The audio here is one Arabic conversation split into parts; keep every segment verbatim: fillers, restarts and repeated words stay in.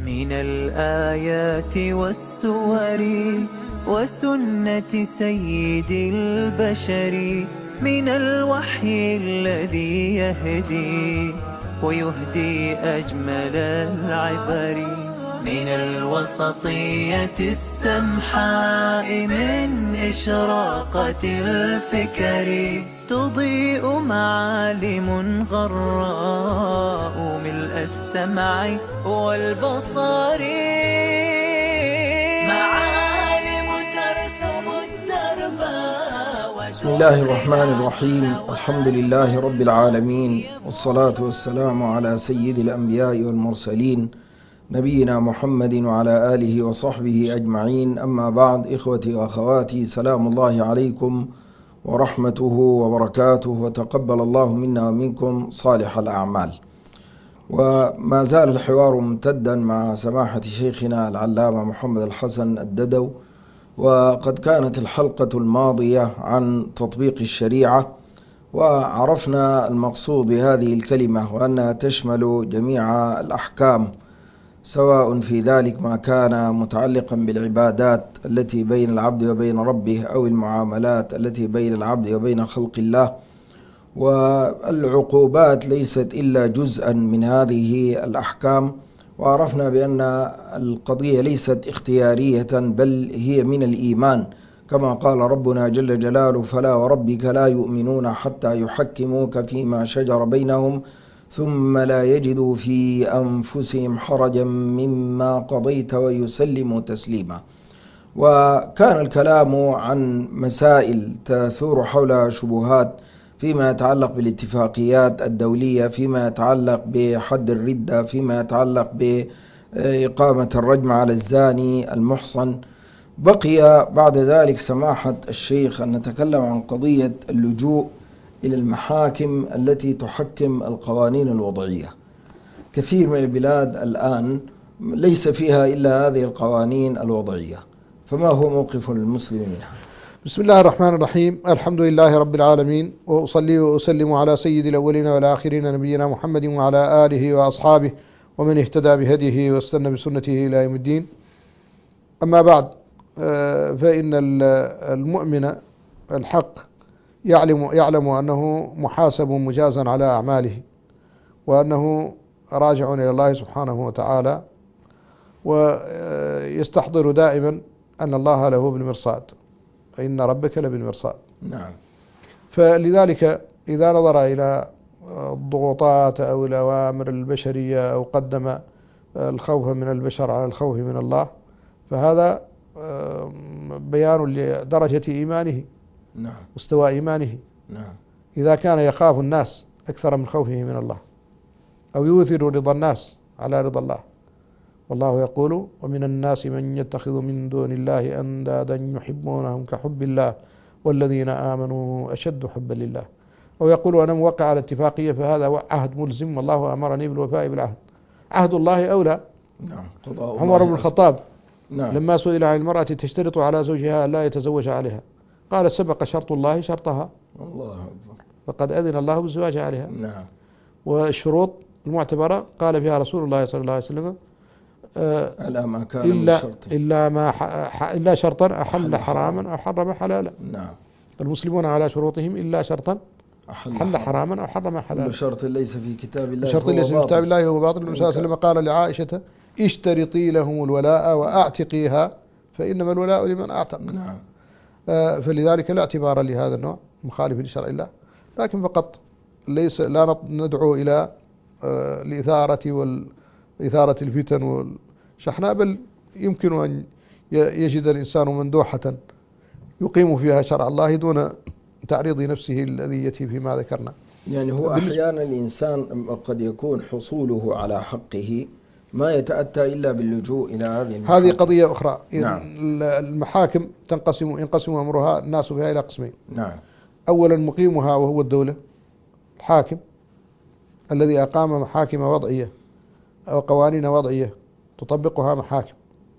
من الآيات والسور وسنة سيد البشر، من الوحي الذي يهدي ويهدي أجمل العبر، من الوسطية السمحاء، من إشراقة الفكر تضيء معالم غراء ملء السمع والبصر، معالم ترسم الدرب. بسم الله الرحمن الرحيم. الحمد لله رب العالمين، والصلاة والسلام على سيد الأنبياء والمرسلين نبينا محمد وعلى آله وصحبه أجمعين. أما بعد، إخوتي وأخواتي، سلام الله عليكم ورحمته وبركاته، وتقبل الله منا ومنكم صالح الأعمال. وما زال الحوار ممتدا مع سماحة شيخنا العلامة محمد الحسن الددو، وقد كانت الحلقة الماضية عن تطبيق الشريعة، وعرفنا المقصود بهذه الكلمة وأنها تشمل جميع الأحكام، سواء في ذلك ما كان متعلقا بالعبادات التي بين العبد وبين ربه، أو المعاملات التي بين العبد وبين خلق الله. والعقوبات ليست إلا جزءا من هذه الأحكام، وعرفنا بأن القضية ليست اختيارية بل هي من الإيمان، كما قال ربنا جل جلاله: فلا وربك لا يؤمنون حتى يحكموك فيما شجر بينهم ثم لا يجدوا في أنفسهم حرجا مما قضيت ويسلموا تسليما. وكان الكلام عن مسائل تثور حول شبهات فيما يتعلق بالاتفاقيات الدولية، فيما يتعلق بحد الردة، فيما يتعلق بإقامة الرجم على الزاني المحصن. بقي بعد ذلك سماحة الشيخ أن نتكلم عن قضية اللجوء إلى المحاكم التي تحكم القوانين الوضعية. كثير من البلاد الآن ليس فيها إلا هذه القوانين الوضعية، فما هو موقف المسلم منها؟ بسم الله الرحمن الرحيم. الحمد لله رب العالمين، وأصلي وأسلم على سيد الأولين والآخرين نبينا محمد وعلى آله وأصحابه ومن اهتدى بهديه واستنى بسنته إلى يوم الدين. أما بعد، فإن المؤمن الحق يعلم, يعلم أنه محاسب مجازا على أعماله، وأنه راجع إلى الله سبحانه وتعالى، ويستحضر دائما أن الله له بالمرصاد، فإن ربك لبالمرصاد. نعم. فلذلك إذا نظر إلى الضغوطات أو الأوامر البشرية، أو قدم الخوف من البشر على الخوف من الله، فهذا بيان لدرجة إيمانه. نعم. مستوى إيمانه. نعم. إذا كان يخاف الناس أكثر من خوفه من الله، أو يؤثر رضا الناس على رضا الله، والله يقول: ومن الناس من يتخذ من دون الله أندادا يحبونهم كحب الله والذين آمنوا أشد حبا لله. أو يقول: أنا موقع على اتفاقية فهذا عهد ملزم والله أمرني بالوفاء بالعهد. عهد الله أولى. نعم. عمر بن الخطاب نعم. لما سئل عن المرأة تشترط على زوجها لا يتزوج عليها، قال: سبق شرط الله شرطها. الله أكبر. فقد أذن الله بالزواج عليها. نعم. والشروط المعتبرة قال فيها رسول الله صلى الله عليه وسلم: ألا ما كان إلا, شرط. إلا, ما إلا شرطا أحل حراما أو حرم حلالا. نعم. المسلمون على شروطهم إلا شرطا أحل حل حراما أو حرم حلالا. كل شرط ليس في كتاب الله شرط ليس في كتاب الله هو باطل. النبي صلى الله عليه وسلم قال لعائشة: اشترطي لهم الولاء وأعتقيها فإنما الولاء لمن أعتق. نعم. آه فلذلك لا اعتبار لهذا النوع مخالف لشرع الله، لكن فقط ليس لا ندعو إلى آه الإثارة والإثارة الفتن والشحناء، بل يمكن أن يجد الإنسان مندوحة يقيم فيها شرع الله دون تعريض نفسه الأذية فيما ذكرنا. يعني هو أحيانا الإنسان قد يكون حصوله على حقه ما يتأتى إلا باللجوء إلى هذه المحاكم. هذه قضية أخرى. نعم. المحاكم تنقسم ينقسم أمرها الناس فيها إلى قسمين. نعم. أولا مقيمها وهو الدولة، الحاكم الذي أقام محاكم وضعية أو قوانين وضعية تطبقها محاكم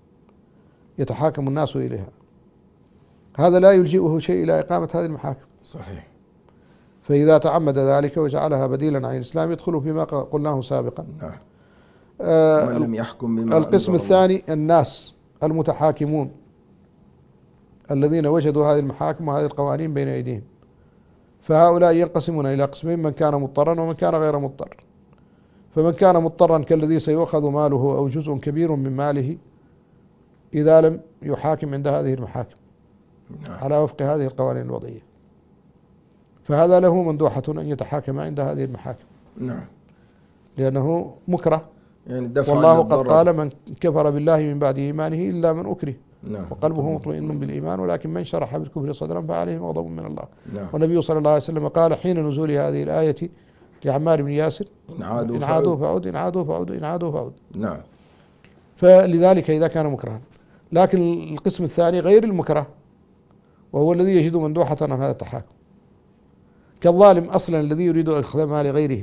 يتحاكم الناس إليها، هذا لا يلجئه شيء إلى إقامة هذه المحاكم. صحيح. فإذا تعمد ذلك وجعلها بديلا عن الإسلام يدخل فيما قلناه سابقا. نعم. آه ومن لم يحكم بما القسم أنزل الثاني الناس المتحاكمون الذين وجدوا هذه المحاكم وهذه القوانين بين أيديهم، فهؤلاء ينقسمون إلى قسمين: من كان مضطرا ومن كان غير مضطر. فمن كان مضطرا كالذي سيؤخذ ماله أو جزء كبير من ماله إذا لم يحاكم عند هذه المحاكم على وفق هذه القوانين الوضعية، فهذا له مندوحة أن يتحاكم عند هذه المحاكم. نعم. لأنه مكره، يعني دفع والله قد قال: من كفر بالله من بعد إيمانه إلا من أكره نعم. وقلبه مطمئن بالإيمان ولكن من شرح بالكفر صدرا فعليهم غضب من الله. نعم. والنبي صلى الله عليه وسلم قال حين نزول هذه الآية لعمار بن ياسر: إن عادوا, إن عادوا فعود إن عادوا فعود إن عادوا فعود. نعم. فلذلك إذا كان مكرها. لكن القسم الثاني غير المكره، وهو الذي يجد مندوحة عن هذا التحاكم، كالظالم أصلا الذي يريد أخذ مال غيره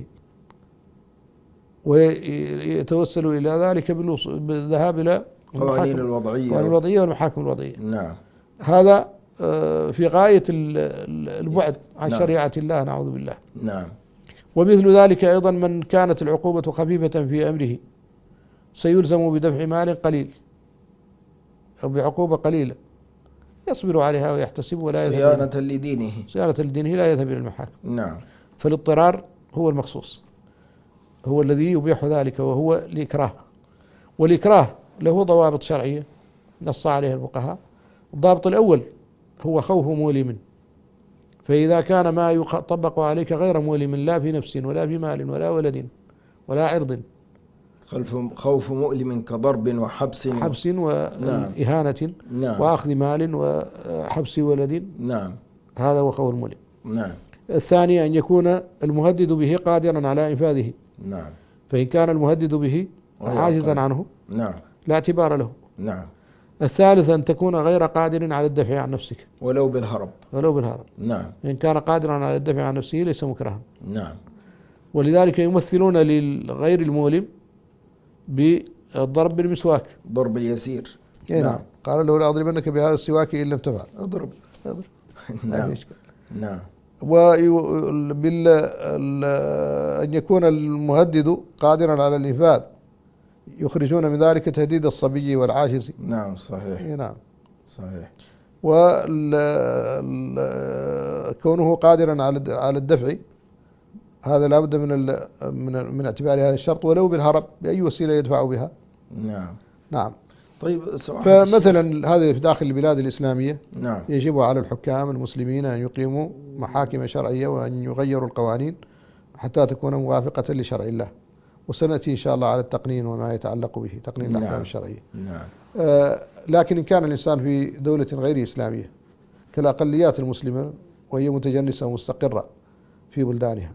ويتوسل إلى ذلك بالذهاب إلى القوانين الوضعية القوانين الوضعية والمحاكم الوضعية. نعم. هذا في غاية البعد عن نعم. شريعة الله، نعوذ بالله. نعم. ومثل ذلك أيضا من كانت العقوبة خفيفة في أمره سيلزم بدفع مال قليل أو بعقوبة قليلة يصبر عليها ويحتسب ولا يذهب صيانة لدينه صيانة لدينه لا يذهب إلى المحاكم. نعم. فالاضطرار هو المخصوص، هو الذي يبيح ذلك، وهو الإكراه. والإكراه له ضوابط شرعية نص عليها الفقهاء. الضابط الأول هو خوف مؤلم، فإذا كان ما يطبق عليك غير مؤلم لا في نفس ولا في مال ولا ولد ولا عرض، خوف مؤلم كضرب وحبس حبس وإهانة نعم. وأخذ مال وحبس ولد، نعم. هذا هو خوف المؤلم. نعم. الثاني أن يكون المهدد به قادرا على إنفاذه، نعم. فإن كان المهدد به عاجزا عنه نعم. لا اعتبار له. نعم. الثالث أن تكون غير قادر على الدفع عن نفسك ولو بالهرب ولو بالهرب. نعم. إن كان قادرا على الدفع عن نفسه ليس مكرها. نعم. ولذلك يمثلون للغير المؤلم بالضرب بالمسواك، ضرب اليسير. نعم. نعم. قال له: لا أضربنك بهذا السواك إن لم تفعل. أضرب. أضرب. نعم. نعم. وبال أن يكون المهدد قادرا على الإنفاذ يخرجون من ذلك تهديد الصبي والعاجز. نعم. صحيح. نعم. صحيح. وكونه قادرا على الدفع هذا لا بد من من من اعتبار هذا الشرط ولو بالهرب بأي وسيلة يدفع بها. نعم. نعم. طيب. فمثلا هذه في داخل البلاد الإسلامية نعم. يجب على الحكام المسلمين أن يقيموا محاكم شرعية وأن يغيروا القوانين حتى تكون موافقة لشرع الله. وسنأتي إن شاء الله على التقنين وما يتعلق به، تقنين الأحكام نعم. الشرعية. نعم. آه لكن إن كان الإنسان في دولة غير إسلامية كالأقليات المسلمة وهي متجنسة ومستقرة في بلدانها،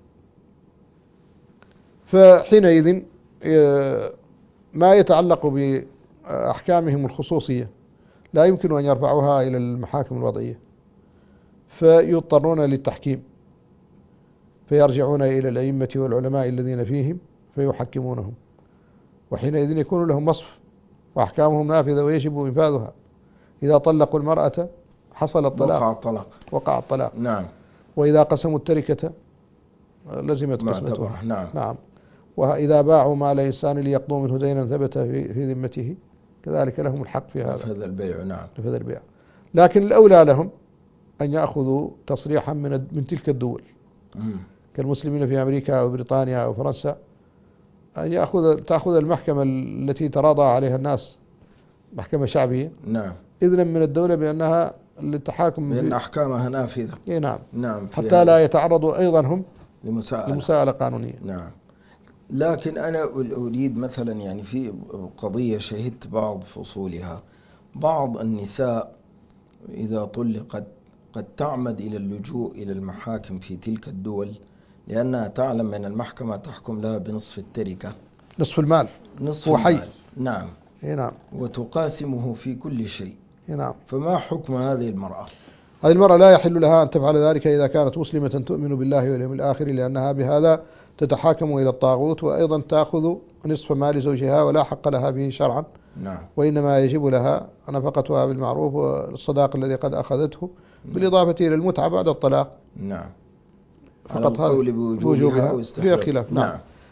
فحينئذ آه ما يتعلق بأحكامهم الخصوصية لا يمكن أن يرفعوها إلى المحاكم الوضعية، فيضطرون للتحكيم، فيرجعون إلى الأئمة والعلماء الذين فيهم فيحكمونهم، وحينئذ يكون لهم مصف وأحكامهم نافذة ويجب إنفاذها. إذا طلقوا المرأة حصل الطلاق، وقع الطلاق وقع الطلاق. نعم. وإذا قسموا التركة لزمت قسمتها. نعم. نعم. وإذا باعوا مال إنسان ليقضوا منه دينا ثبت في, في ذمته كذلك لهم الحق في هذا نفذ البيع. نعم. نفذ البيع. لكن الأولى لهم أن يأخذوا تصريحا من من تلك الدول مم. كالمسلمين في أمريكا وبريطانيا وفرنسا، أن يأخذ تأخذ المحكمة التي تراضى عليها الناس محكمة شعبية نعم. إذنا من الدولة بأنها للتحاكم بأن أحكامها نافذة. إيه نعم. نعم. حتى لا يتعرضوا أيضا هم لمساءلة. لمساءلة قانونية. نعم. لكن أنا أريد مثلا يعني في قضية شهدت بعض فصولها، بعض النساء إذا طلقت قد تعمد إلى اللجوء إلى المحاكم في تلك الدول لأنها تعلم أن المحكمة تحكم لها بنصف التركة، نصف المال، نصف هو حي. المال. نعم. إيه نعم. وتقاسمه في كل شيء. إيه نعم. فما حكم هذه المرأة؟ هذه المرأة لا يحل لها أن تفعل ذلك إذا كانت مسلمة تؤمن بالله واليوم الآخر، لأنها بهذا تتحاكم إلى الطاغوت، وأيضا تأخذ نصف مال زوجها ولا حق لها به شرعا. نعم. وإنما يجب لها نفقتها بالمعروف والصداق الذي قد أخذته، بالإضافة إلى المتعة بعد الطلاق. نعم. فقط هذا بوجوبها فيها خلاف. نعم. نعم.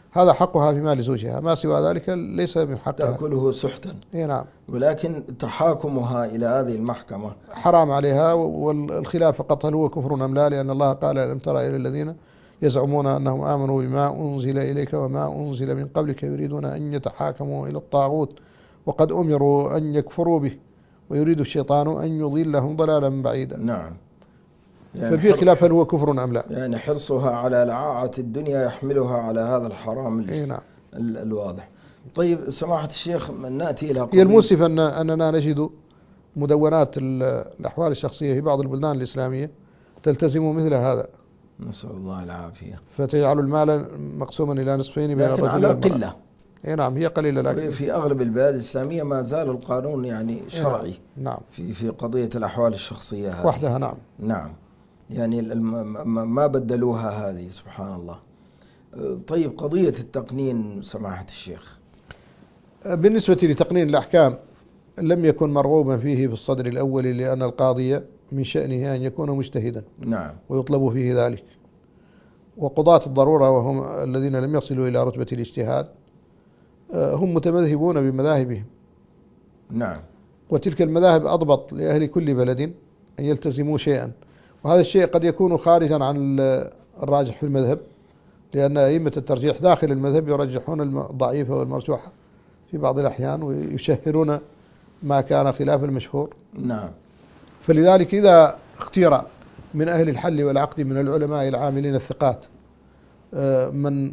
هذا حقها في مال زوجها، ما سوى ذلك ليس من حقها. تأكله سحتا. إيه نعم. ولكن تحاكمها إلى هذه المحكمة حرام عليها، والخلاف فقط هل هو كفر أم لا، لأن الله قال ألم ترى إلى الذين يزعمون أنهم آمنوا بما أنزل إليك وما أنزل من قبلك يريدون أن يتحاكموا إلى الطاغوت وقد أمروا أن يكفروا به ويريد الشيطان أن يضلهم ضلالا بعيدا. نعم. يعني ففي خلاف هل هو كفر أم لا. يعني حرصها على لعاعة الدنيا يحملها على هذا الحرام إيه نعم. الواضح. طيب سماحة الشيخ، من نأتي إلى هي المؤسف أن أننا نجد مدونات الأحوال الشخصية في بعض البلدان الإسلامية تلتزم مثل هذا، نسأل الله العافية، فتجعل المال مقسوما إلى نصفين بين لكن الرجل على والمرأة. قلة. اي نعم هي قليلة، لكن في أغلب البلاد الإسلامية ما زال القانون يعني شرعي. نعم. في في قضية الأحوال الشخصية هذه وحدها. نعم. نعم. يعني ما بدلوها هذه، سبحان الله. طيب قضية التقنين سماحة الشيخ، بالنسبة لتقنين الأحكام لم يكن مرغوبا فيه في الصدر الأول، لأن القاضي من شأنه أن يكون مجتهدا. نعم. ويطلب فيه ذلك. وقضاة الضرورة وهم الذين لم يصلوا إلى رتبة الاجتهاد هم متمذهبون بمذاهبهم. نعم. وتلك المذاهب أضبط لأهل كل بلد أن يلتزموا شيئا، وهذا الشيء قد يكون خارجا عن الراجح في المذهب، لأن أئمة الترجيح داخل المذهب يرجحون الضعيف والمرجوح في بعض الأحيان ويشهرون ما كان خلاف المشهور. نعم. فلذلك إذا اختير من أهل الحل والعقد من العلماء العاملين الثقات من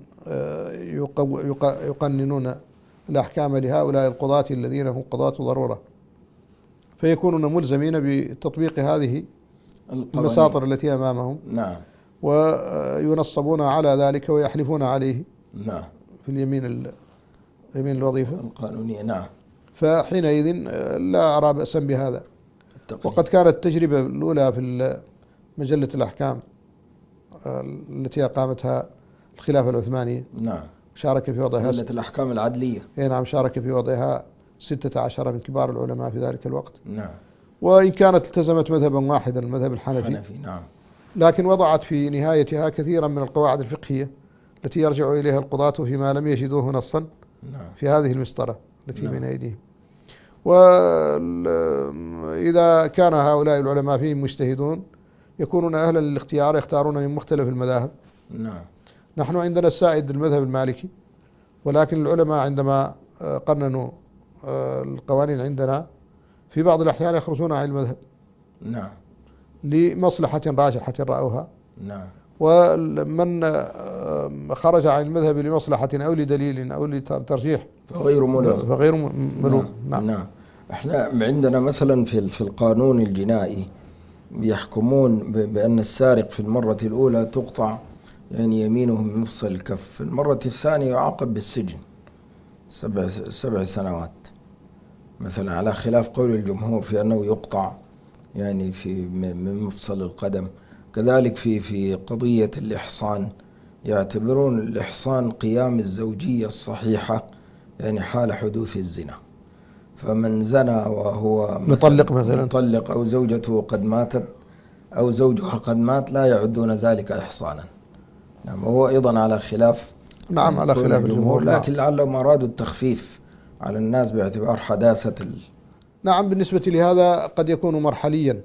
يقننون الأحكام لهؤلاء القضاة الذين هم قضاة ضرورة، فيكونون ملزمين بتطبيق هذه المساطر التي أمامهم. نعم. وينصبون على ذلك ويحلفون عليه. نعم. في اليمين اليمين الوظيفة القانونية. نعم. فحينئذ لا أرى بأسا بهذا. وقد كانت التجربة الأولى في مجلة الأحكام التي أقامتها الخلافة العثمانية. نعم. شارك في وضعها مجلة الأحكام العدلية. اي نعم. شارك في وضعها ستة عشر من كبار العلماء في ذلك الوقت. نعم. وإن كانت التزمت مذهبا واحدا المذهب الحنفي. الحنفي. نعم. لكن وضعت في نهايتها كثيرا من القواعد الفقهية التي يرجع إليها القضاة فيما لم يجدوه نصا. نعم. في هذه المسطرة التي نعم. بين أيديهم. وإذا كان هؤلاء العلماء فيهم مجتهدون يكونون أهلا للاختيار، يختارون من مختلف المذاهب. نعم. نحن عندنا السائد المذهب المالكي، ولكن العلماء عندما قننوا القوانين عندنا في بعض الأحيان يخرجون عن المذهب. نعم. لمصلحة راجحة رأوها. نعم. ومن خرج عن المذهب لمصلحة أو لدليل أو لترجيح فغير ملوم. فغير ملوم. نعم. نعم. احنا عندنا مثلا في في القانون الجنائي يحكمون بأن السارق في المرة الأولى تقطع يعني يمينه من مفصل الكف، في المرة الثانية يعاقب بالسجن سبع سبع سنوات مثلا، على خلاف قول الجمهور في أنه يقطع يعني في من مفصل القدم. كذلك في في قضية الإحصان يعتبرون الإحصان قيام الزوجية الصحيحة يعني حال حدوث الزنا، فمن زنى وهو مطلق مثلا مطلق أو زوجته قد ماتت أو زوجها قد مات لا يعدون ذلك إحصانا. نعم. وهو أيضا على خلاف نعم على خلاف الجمهور، لكن لعلهم أرادوا التخفيف على الناس باعتبار حداثة ال... نعم. بالنسبة لهذا قد يكون مرحليا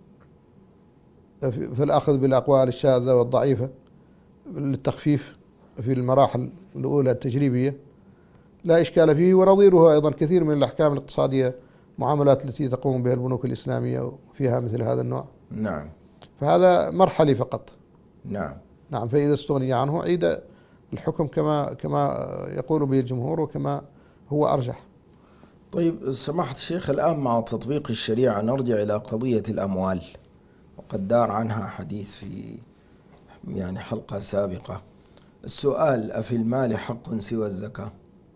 في الأخذ بالأقوال الشاذة والضعيفة للتخفيف في المراحل الأولى التجريبية، لا إشكال فيه. ونظيرها أيضا كثير من الأحكام الاقتصادية، معاملات التي تقوم بها البنوك الإسلامية وفيها مثل هذا النوع. نعم. فهذا مرحلي فقط. نعم. نعم. فإذا استغني عنه عيد الحكم كما كما يقول به الجمهور وكما هو أرجح. طيب سماحة الشيخ، الآن مع تطبيق الشريعة نرجع إلى قضية الأموال، وقد دار عنها حديث في يعني حلقة سابقة. السؤال: أفي المال حق سوى الزكاة؟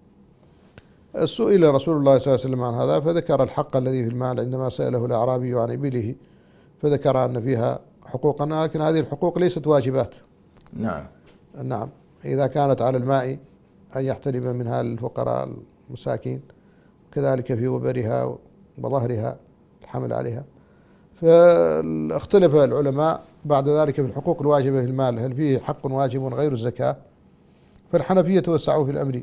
سئل رسول الله صلى الله عليه وسلم عن هذا فذكر الحق الذي في المال عندما سأله الأعرابي عن إبله، فذكر أن فيها حقوقا، لكن هذه الحقوق ليست واجبات. نعم. نعم. إذا كانت على الماء أن يحتلب منها للفقراء المساكين، كذلك في وبرها وظهرها الحمل عليها. فاختلف العلماء بعد ذلك في الحقوق الواجبة في المال، هل فيه حق واجب غير الزكاة؟ فالحنفية توسعوا في الأمر،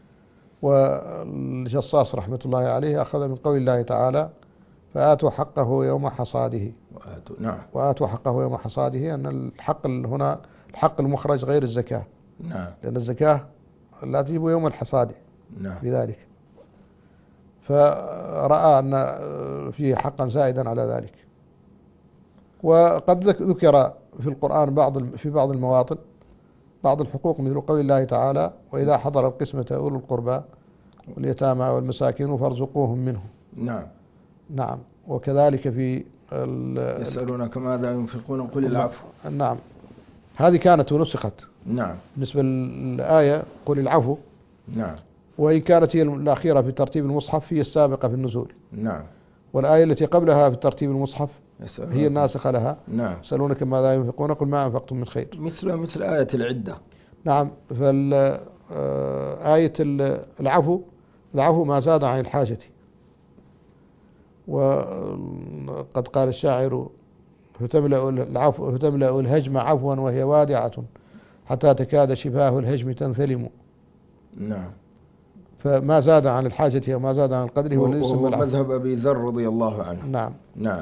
والجصاص رحمة الله عليه أخذ من قول الله تعالى فآتوا حقه يوم حصاده. وآتوا نعم وآتوا حقه يوم حصاده، أن الحق هنا الحق المخرج غير الزكاة، نعم لأن الزكاة لا تجب يوم الحصاد نعم بذلك، فرأى أن فيه حقا زائدا على ذلك. وقد ذكر في القرآن بعض في بعض المواطن بعض الحقوق، مثل قول الله تعالى وإذا حضر القسمة أولو القربى واليتامى والمساكين فارزقوهم منه. نعم نعم. وكذلك في يسألونك ماذا ينفقون قل العفو. نعم، هذه كانت ونسخت. نعم. بالنسبة للآية قل العفو، نعم، وإن كانت هي الأخيرة في ترتيب المصحف هي السابقة في النزول. نعم. والآية التي قبلها في ترتيب المصحف يسألونك. هي الناسخة لها. نعم. يسألونك ماذا ينفقون قل ما أنفقتم من خير. مثل مثل آية العدة. نعم. فآية العفو العفو ما زاد عن الحاجة. وقد قال الشاعر فتملأ العفو فتملأ الهجم عفوا وهي وادعة حتى تكاد شفاه الهجم تنثلم. نعم. فما زاد عن الحاجة وما زاد عن القدر هو الذي يسمى العفو. مذهب أبي ذر رضي الله عنه. نعم. نعم.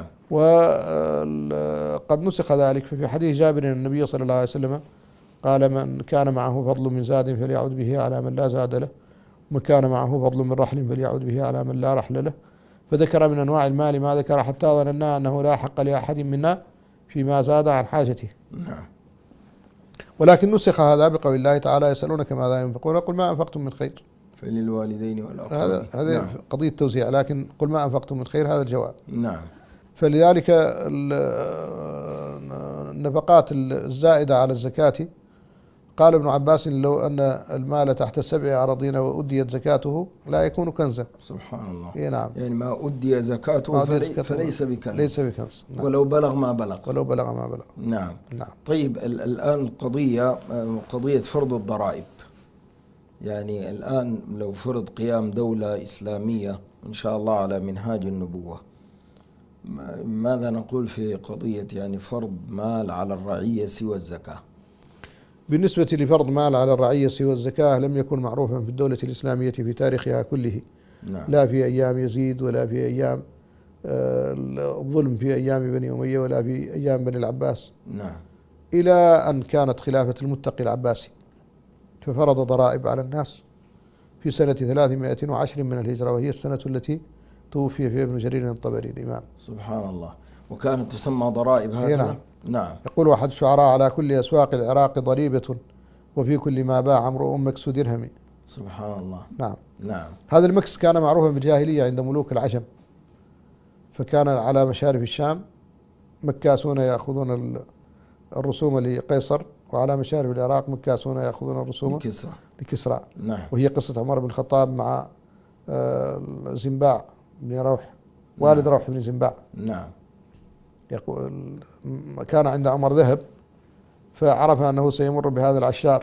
وقد نسخ ذلك في حديث جابر النبي صلى الله عليه وسلم قال من كان معه فضل من زاد فليعود به على من لا زاد له، ومن كان معه فضل من رحل فليعود به على من لا رحل له، فذكر من أنواع المال ما ذكر حتى ظننا أنه لا حق لأحد منا فيما زاد عن حاجته. نعم. ولكن نسخ هذا بقول الله تعالى يسألونك ماذا ينفقون قل ما أنفقتم من خير. فللوالدين والأقربين. هذا هذه نعم. قضية توزيع، لكن قل ما أنفقتم من خير هذا الجواب. نعم. فلذلك النفقات الزائدة على الزكاة قال ابن عباس لو أن المال تحت السبع أراضين وأديت زكاته لا يكون كنزا. سبحان الله. إيه نعم. يعني ما أدي زكاته فلي فليس بكنز. ليس بكنز. نعم. ولو بلغ ما بلغ. ولو بلغ ما بلغ. نعم. نعم. طيب الآن القضية قضية فرض الضرائب. يعني الآن لو فرض قيام دولة إسلامية إن شاء الله على منهاج النبوة، ماذا نقول في قضية يعني فرض مال على الرعية سوى الزكاة؟ بالنسبة لفرض مال على الرعية سوى الزكاة لم يكن معروفا في الدولة الإسلامية في تاريخها كله. نعم. لا في أيام يزيد ولا في أيام الظلم في أيام بني أمية ولا في أيام بني العباس. نعم. إلى أن كانت خلافة المتقي العباسي ففرض ضرائب على الناس في سنة ثلاثمائة وعشر من الهجرة، وهي السنة التي توفي فيها ابن جرير الطبري الإمام. سبحان الله. وكانت تسمى ضرائب هذا؟ نعم. نعم. يقول أحد الشعراء على كل أسواق العراق ضريبة وفي كل ما باع امرؤ مكس درهم. سبحان الله. نعم. نعم. هذا المكس كان معروفا بالجاهلية عند ملوك العجم، فكان على مشارف الشام مكاسون يأخذون الرسوم لقيصر، وعلى مشارف العراق مكاسون يأخذون الرسوم لكسرى. لكسرى. نعم. وهي قصة عمر بن الخطاب مع زنباع بن روح والد نعم. روح بن زنباع. نعم. يقول كان عند عمر ذهب فعرف أنه سيمر بهذا العشار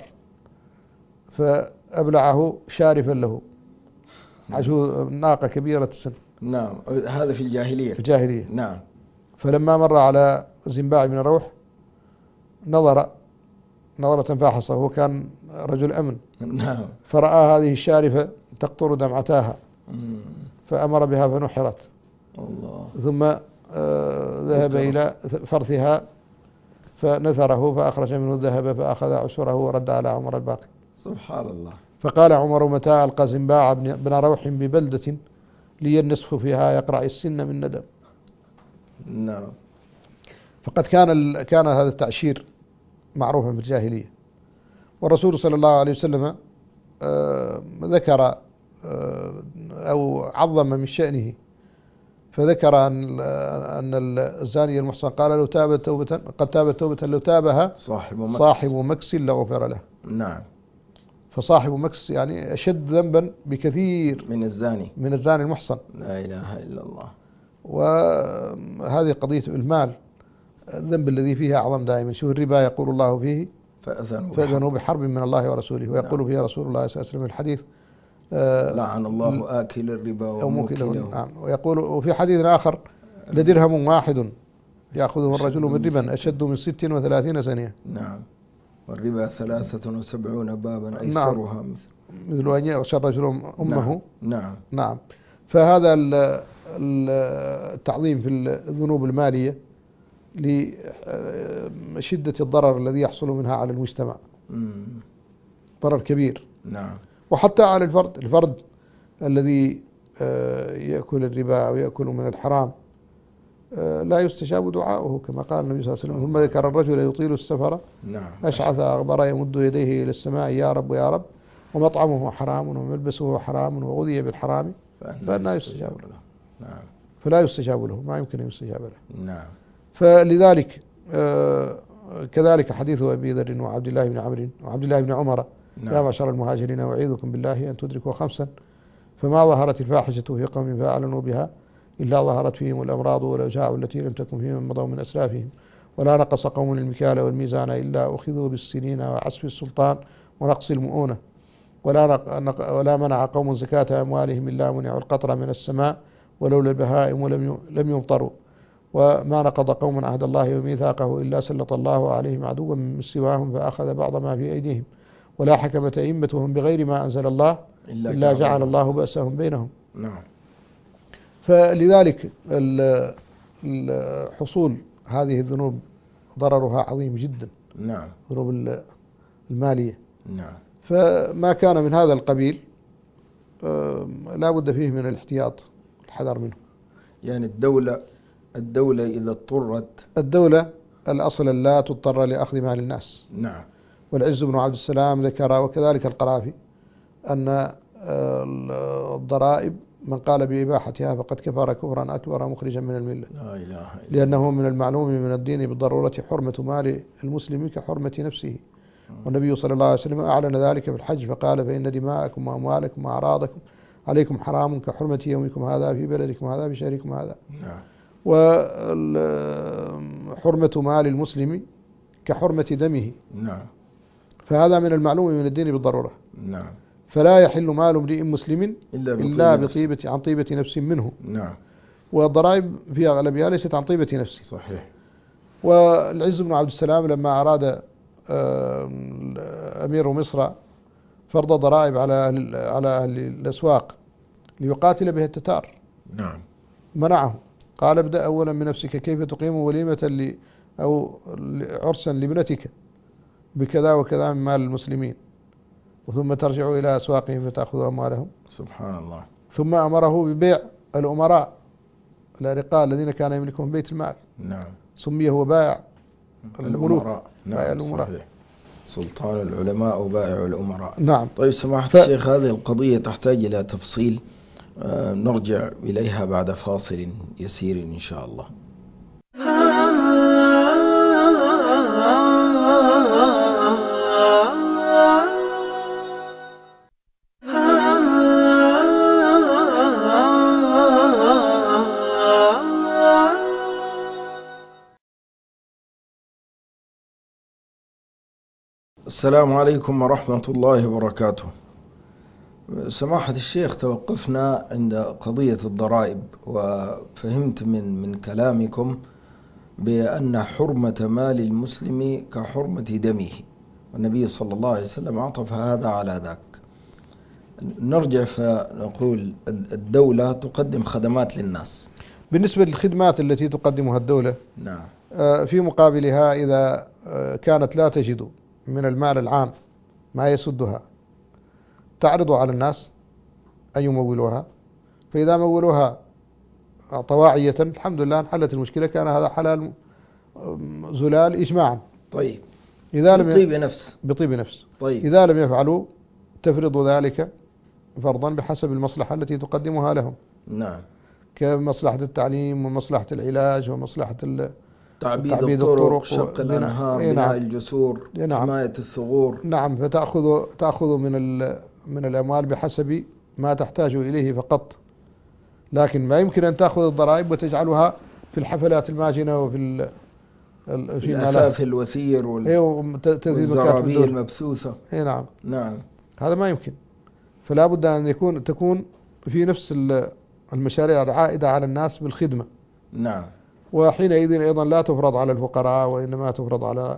فأبلعه شارفا له عجوز ناقة كبيرة السن. نعم. هذا في الجاهلية. في الجاهلية. نعم. فلما مر على زنباع بن روح نظر نظرة فاحصة، هو كان رجل أمن. نعم. فرأى هذه الشارفة تقطر دمعتاها مم. فأمر بها فنحرت. الله. ثم آه ذهب إلى فرثها فنثره فأخرج منه الذهب فأخذ عشره ورد على عمر الباقي. سبحان الله. فقال عمر متى ألقى زنباع بن روح ببلدة لي النصف فيها يقرع السن من ندم. نعم. فقد كان كان هذا التعشير معروفا في الجاهلية، والرسول صلى الله عليه وسلم آه ذكر آه أو عظم من شأنه، فذكر أن أن الزاني المحصن قال لو تاب توبة قد تاب توبة لو تابها صاحب مكس, صاحب مكس لغفر له. نعم. فصاحب مكس يعني أشد ذنبا بكثير من الزاني من الزاني المحصن. لا إله إلا الله. وهذه قضية المال الذنب الذي فيه أعظم دائما. شوف الربا يقول الله فيه فأذنوا, فأذنوا بحرب من الله ورسوله، ويقول نعم. فيه رسول الله صلى الله عليه وسلم الحديث آه لعن الله آكل الربا وموكله. نعم. ويقول وفي حديث آخر لدرهم واحد يأخذه الرجل من ربا أشد من ست وثلاثين سنة. نعم. والربا ثلاثة وسبعون بابا نعم. أيسرها مثل مثل أن يغشى الرجل أمه. نعم. نعم. نعم. فهذا التعظيم في الذنوب المالية لشدة الضرر الذي يحصل منها على المجتمع، مم. ضرر كبير. نعم. وحتى على الفرد الفرد الذي يأكل الربا أو يأكل من الحرام لا يستجاب دعاؤه كما قال النبي صلى الله عليه وسلم. ثم ذكر الرجل يطيل السفر نعم. أشعث أغبر يمد يديه إلى السماء يا رب يا رب ومطعمه حرام وملبسه حرام وغذي بالحرام فلا يستجاب له. نعم. فلا يستجاب له، ما يمكن أن يستجاب له. نعم. فلذلك آه كذلك حديث أبي ذر وعبد الله بن عمرو وعبد الله بن عمر نعم. يا معشر المهاجرين أعيذكم بالله أن تدركوا خمسا فما ظهرت الفاحشة في قوم فأعلنوا بها إلا ظهرت فيهم الأمراض والأوجاع التي لم تكن فيهم مضوا من أسلافهم ولا نقص قوم المكيال والميزان إلا أخذوا بالسنين وعسف السلطان ونقص المؤونة ولا, نق... ولا منع قوم زكاة أموالهم إلا منعوا القطر من السماء ولولا البهائم ولم لم يمطروا وما نقض قوم عهد الله وميثاقه إلا سلط الله عليهم عدوا من سواهم فأخذ بعض ما في أيديهم ولا حكمت أئمتهم بغير ما أنزل الله إلا, إلا جعل الله بأسهم بينهم. نعم. فلذلك حصول هذه الذنوب ضررها عظيم جدا. نعم. ذنوب المالية. نعم. فما كان من هذا القبيل لا بد فيه من الاحتياط الحذر منه. يعني الدولة الدولة إذا اضطرت الدولة الأصل لا تضطر لأخذ مال الناس. نعم. والعز بن عبد السلام ذكر وكذلك القرافي أن الضرائب من قال بإباحتها فقد كفر كفرا أكبر مخرجا من الملة. لا إله إلا الله. لأنه من المعلوم من الدين بالضرورة حرمة مال المسلم كحرمة نفسه. والنبي صلى الله عليه وسلم أعلن ذلك في الحج فقال فإن دماءكم وأموالكم وأعراضكم عليكم حرام كحرمة يومكم هذا في بلدكم هذا في شهركم هذا. نعم. وحرمة مال المسلم كحرمة دمه. نعم. فهذا من المعلوم من الدين بالضرورة. نعم. فلا يحل مال امرئ مسلم إلا, إلا بطيبة عن طيبة نفس منه. نعم. والضرائب في أغلبها ليست عن طيبة نفس. صحيح. والعز بن عبد السلام لما أراد أمير مصر فرض ضرائب على على أهل الأسواق ليقاتل بها التتار. نعم. منعه قال ابدأ أولا من نفسك كيف تقيم وليمة ل أو عرسا لابنتك بكذا وكذا من مال المسلمين وثم ترجعوا إلى أسواقهم فتأخذوا أموالهم. سبحان الله. ثم أمره ببيع الأمراء الأرقاء الذين كان يملكهم بيت المال. نعم. سمي هو بائع الملوك. نعم. بائع الأمراء. صحيح. سلطان العلماء وبائع الأمراء. نعم. طيب سماحة ف... الشيخ هذه القضية تحتاج إلى تفصيل آه نرجع إليها بعد فاصل يسير إن شاء الله. السلام عليكم ورحمة الله وبركاته. سماحة الشيخ توقفنا عند قضية الضرائب وفهمت من من كلامكم بأن حرمة مال المسلم كحرمة دمه والنبي صلى الله عليه وسلم عطف هذا على ذاك. نرجع فنقول الدولة تقدم خدمات للناس. بالنسبة للخدمات التي تقدمها الدولة نعم. في مقابلها إذا كانت لا تجد من المال العام ما يسدها تعرض على الناس أن يمولوها فإذا مولوها طواعية الحمد لله انحلت المشكلة كان هذا حلال زلال إجماعا. طيب. إذا لم بطيب نفس بطيب نفس. طيب. إذا لم يفعلوا تفرض ذلك فرضا بحسب المصلحة التي تقدمها لهم. نعم. كمصلحة التعليم ومصلحة العلاج ومصلحة تعبيد, تعبيد الطرق, الطرق شق الأنهار بناء نعم. الجسور نعم. حماية الثغور. نعم. فتأخذ تأخذ من من الأموال بحسب ما تحتاج إليه فقط، لكن ما يمكن أن تأخذ الضرائب وتجعلها في الحفلات الماجنة وفي في الأثاث الوثير وال... والزرابي المبثوثة. اي نعم. نعم. هذا ما يمكن. فلا بد أن يكون تكون في نفس المشاريع العائدة على الناس بالخدمة. نعم. وحينئذ أيضا لا تفرض على الفقراء وإنما تفرض على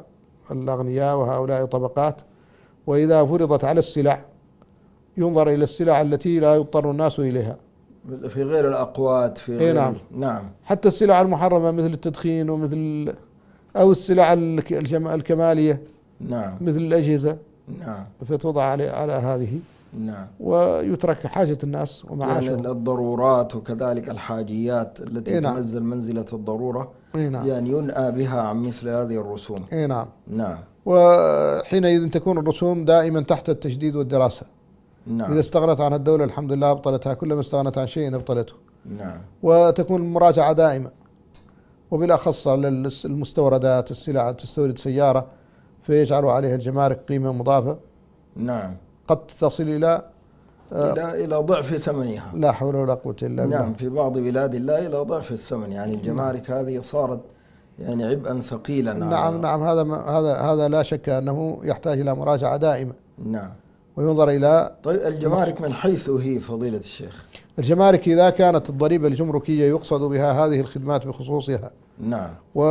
الأغنياء وهؤلاء طبقات، وإذا فرضت على السلع ينظر إلى السلع التي لا يضطر الناس إليها في غير الأقوات في غير نعم. نعم حتى السلع المحرمة مثل التدخين ومثل أو السلع الكمالية نعم مثل الأجهزة نعم فتوضع على على هذه نعم ويترك حاجة الناس ومعاشهم. يعني الضرورات وكذلك الحاجيات التي نعم. تنزل منزلة الضرورة نعم. يعني ينأى بها عن مثل هذه الرسوم. نعم. نعم. وحينئذ تكون الرسوم دائما تحت التجديد والدراسة. نعم. إذا استغنت عن الدولة الحمد لله أبطلتها، كلما استغنت عن شيء أبطلته. نعم. وتكون المراجعة دائمة، وبالأخص على المستوردات، السلع تستورد سيارة فيجعلوا عليها الجمارك قيمة مضافة. نعم. قد تصل إلى إلى إلى ضعف ثمنها. لا حول ولا قوة إلا بالله. نعم في بعض بلاد الله إلى ضعف الثمن، يعني الجمارك نعم. هذه صارت يعني عبئا ثقيلا. نعم نعم هذا هذا هذا لا شك أنه يحتاج إلى مراجعة دائمة. نعم. وينظر إلى طيب الجمارك من حيث هي فضيلة الشيخ؟ الجمارك إذا كانت الضريبة الجمركية يقصد بها هذه الخدمات بخصوصها. نعم.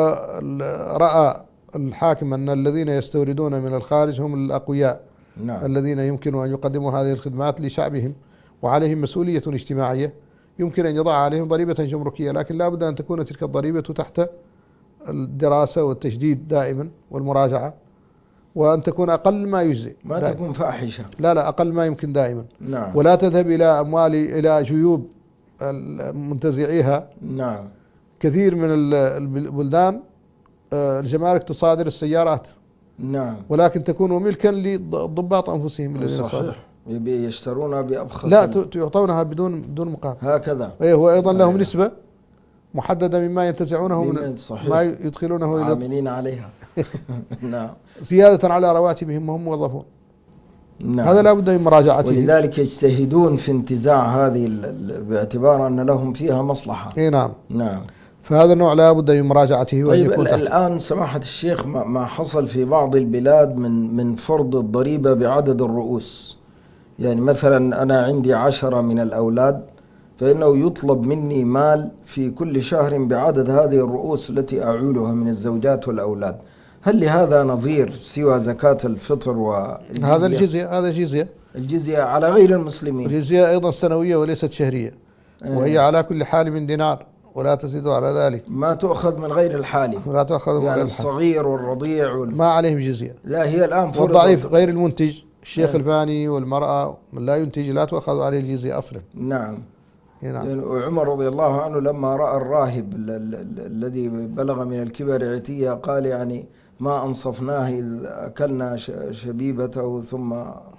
ورأى الحاكم أن الذين يستوردون من الخارج هم الأقوياء. نعم. الذين يمكن أن يقدموا هذه الخدمات لشعبهم وعليهم مسؤولية اجتماعية، يمكن أن يضع عليهم ضريبة جمركية، لكن لا بد أن تكون تلك الضريبة تحت الدراسة والتجديد دائما والمراجعة، وأن تكون أقل ما يجزي، ما دائما. تكون فاحشة. لا لا أقل ما يمكن دائما. نعم. ولا تذهب إلى أموال إلى جيوب منتزعيها. نعم. كثير من البلدان الجمارك تصادر السيارات. نعم. ولكن تكون ملكا للضباط أنفسهم الذين صحيح يشترونها بأبخس. لا يعطونها بدون بدون مقابل. هكذا. أيه وأيضا لهم نسبة محددة مما ينتزعونه من صحيح. ما يدخلونه إلى عاملين عليها. نعم. زيادة على رواتبهم وهم موظفون. نعم. هذا لا بد من مراجعته. ولذلك يجتهدون في انتزاع هذه باعتبار أن لهم فيها مصلحة. إيه نعم. نعم. فهذا النوع لا بد من مراجعته. طيب الآن سماحة الشيخ ما حصل في بعض البلاد من من فرض الضريبة بعدد الرؤوس، يعني مثلا أنا عندي عشرة من الأولاد فإنه يطلب مني مال في كل شهر بعدد هذه الرؤوس التي أعولها من الزوجات والأولاد، هل لهذا نظير سوى زكاة الفطر والجزية؟ هذا الجزية هذا جزية الجزية على غير المسلمين. الجزية أيضا سنوية وليست شهرية. أه. وهي على كل حال من دينار ولا تزيد على ذلك. ما تؤخذ من غير الحالي. لا تؤخذ من يعني غير الصغير والرضيع وال... ما عليهم جزية. لا هي الآن فرضت. والضعيف غير المنتج الشيخ أه. الفاني والمرأة من لا ينتج لا تؤخذ عليه الجزية أصلا. نعم. نعم. يعني وعمر رضي الله عنه لما رأى الراهب الذي بلغ من الكبر عتية قال يعني ما أنصفناه إذ أكلنا شبيبته ثم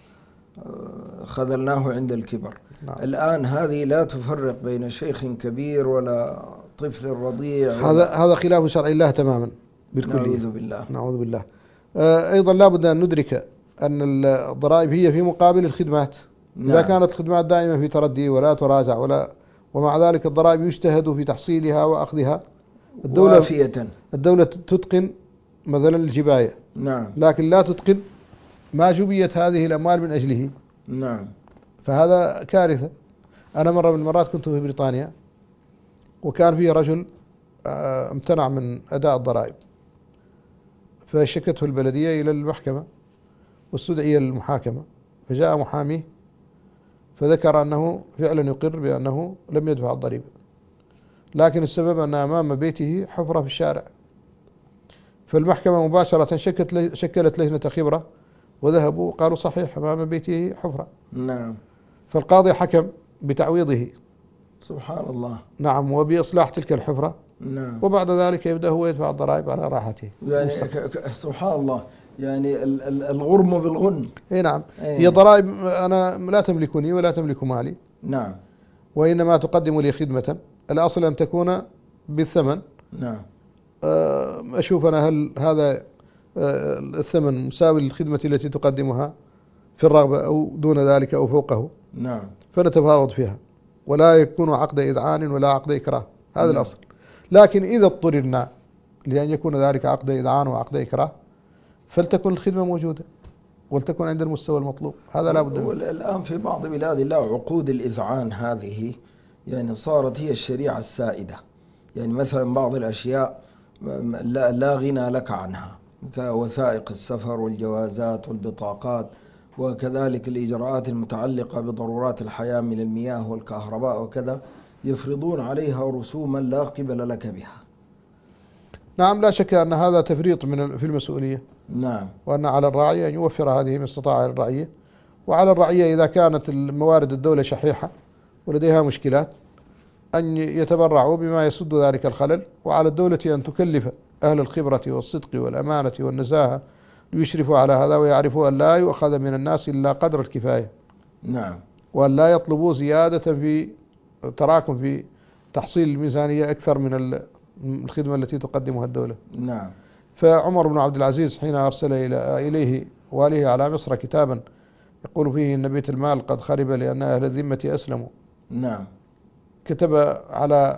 خذلناه عند الكبر. نعم. الآن هذه لا تفرق بين شيخ كبير ولا طفل رضيع. هذا هذا خلاف شرع الله تماما بالكلية. نعوذ بالله. نعوذ بالله. أيضا لا بد أن ندرك أن الضرائب هي في مقابل الخدمات. نعم. إذا كانت الخدمات دائما في تردي ولا تراجع ولا ومع ذلك الضرائب يجتهد في تحصيلها وأخذها. الدولة وافية. الدولة تتقن مثلا الجباية. نعم. لكن لا تتقن ما جبيت هذه الأموال من أجله. نعم. فهذا كارثة. أنا مرة من المرات كنت في بريطانيا وكان فيه رجل امتنع من أداء الضرائب، فشكته البلدية إلى المحكمة واستدعي المحاكمة، فجاء محاميه فذكر أنه فعلا يقر بأنه لم يدفع الضريبة، لكن السبب أن أمام بيته حفرة في الشارع. فالمحكمة مباشرة شكلت شكلت لجنة خبرة وذهبوا قالوا صحيح أمام بيته حفرة. نعم. فالقاضي حكم بتعويضه. سبحان الله. نعم. وبإصلاح تلك الحفرة. نعم. وبعد ذلك يبدأ هو يدفع الضرائب على راحته. يعني سبحان الله، يعني الغرم بالغن. اي نعم. أيه. هي ضرائب أنا لا تملكني ولا تملك مالي. نعم. وإنما تقدم لي خدمة، الأصل أن تكون بالثمن. نعم. أشوف أنا هل هذا الثمن مساوي للخدمة التي تقدمها في الرغبة أو دون ذلك أو فوقه. نعم. فنتفاوض فيها ولا يكون عقد إذعان ولا عقد إكراه. هذا نعم. الأصل. لكن إذا اضطررنا لأن يكون ذلك عقد إذعان وعقد إكراه فلتكن الخدمة موجودة ولتكن عند المستوى المطلوب. هذا لا بد منه. الآن في بعض بلاد الله عقود الإذعان هذه يعني صارت هي الشريعة السائدة. يعني مثلا بعض الأشياء لا, لا غنى لك عنها، كوثائق السفر والجوازات والبطاقات، وكذلك الإجراءات المتعلقة بضرورات الحياة من المياه والكهرباء وكذا، يفرضون عليها رسوما لا قبل لك بها. نعم، لا شك أن هذا تفريط من في المسؤولية. نعم. وأن على الراعي أن يوفر هذه ما استطاع على الرعية، وعلى الرعية إذا كانت الموارد الدولة شحيحة ولديها مشكلات أن يتبرعوا بما يسد ذلك الخلل، وعلى الدولة أن تكلف أهل الخبرة والصدق والأمانة والنزاهة ليشرفوا على هذا، ويعرفوا أن لا يؤخذ من الناس إلا قدر الكفاية. نعم. وأن لا يطلبوا زيادة في تراكم في تحصيل الميزانية أكثر من الخدمة التي تقدمها الدولة. نعم. فعمر بن عبد العزيز حين أرسل إليه واليه على مصر كتابا يقول فيه إن بيت المال قد خرب لأن أهل الذمة أسلموا. نعم. كتب على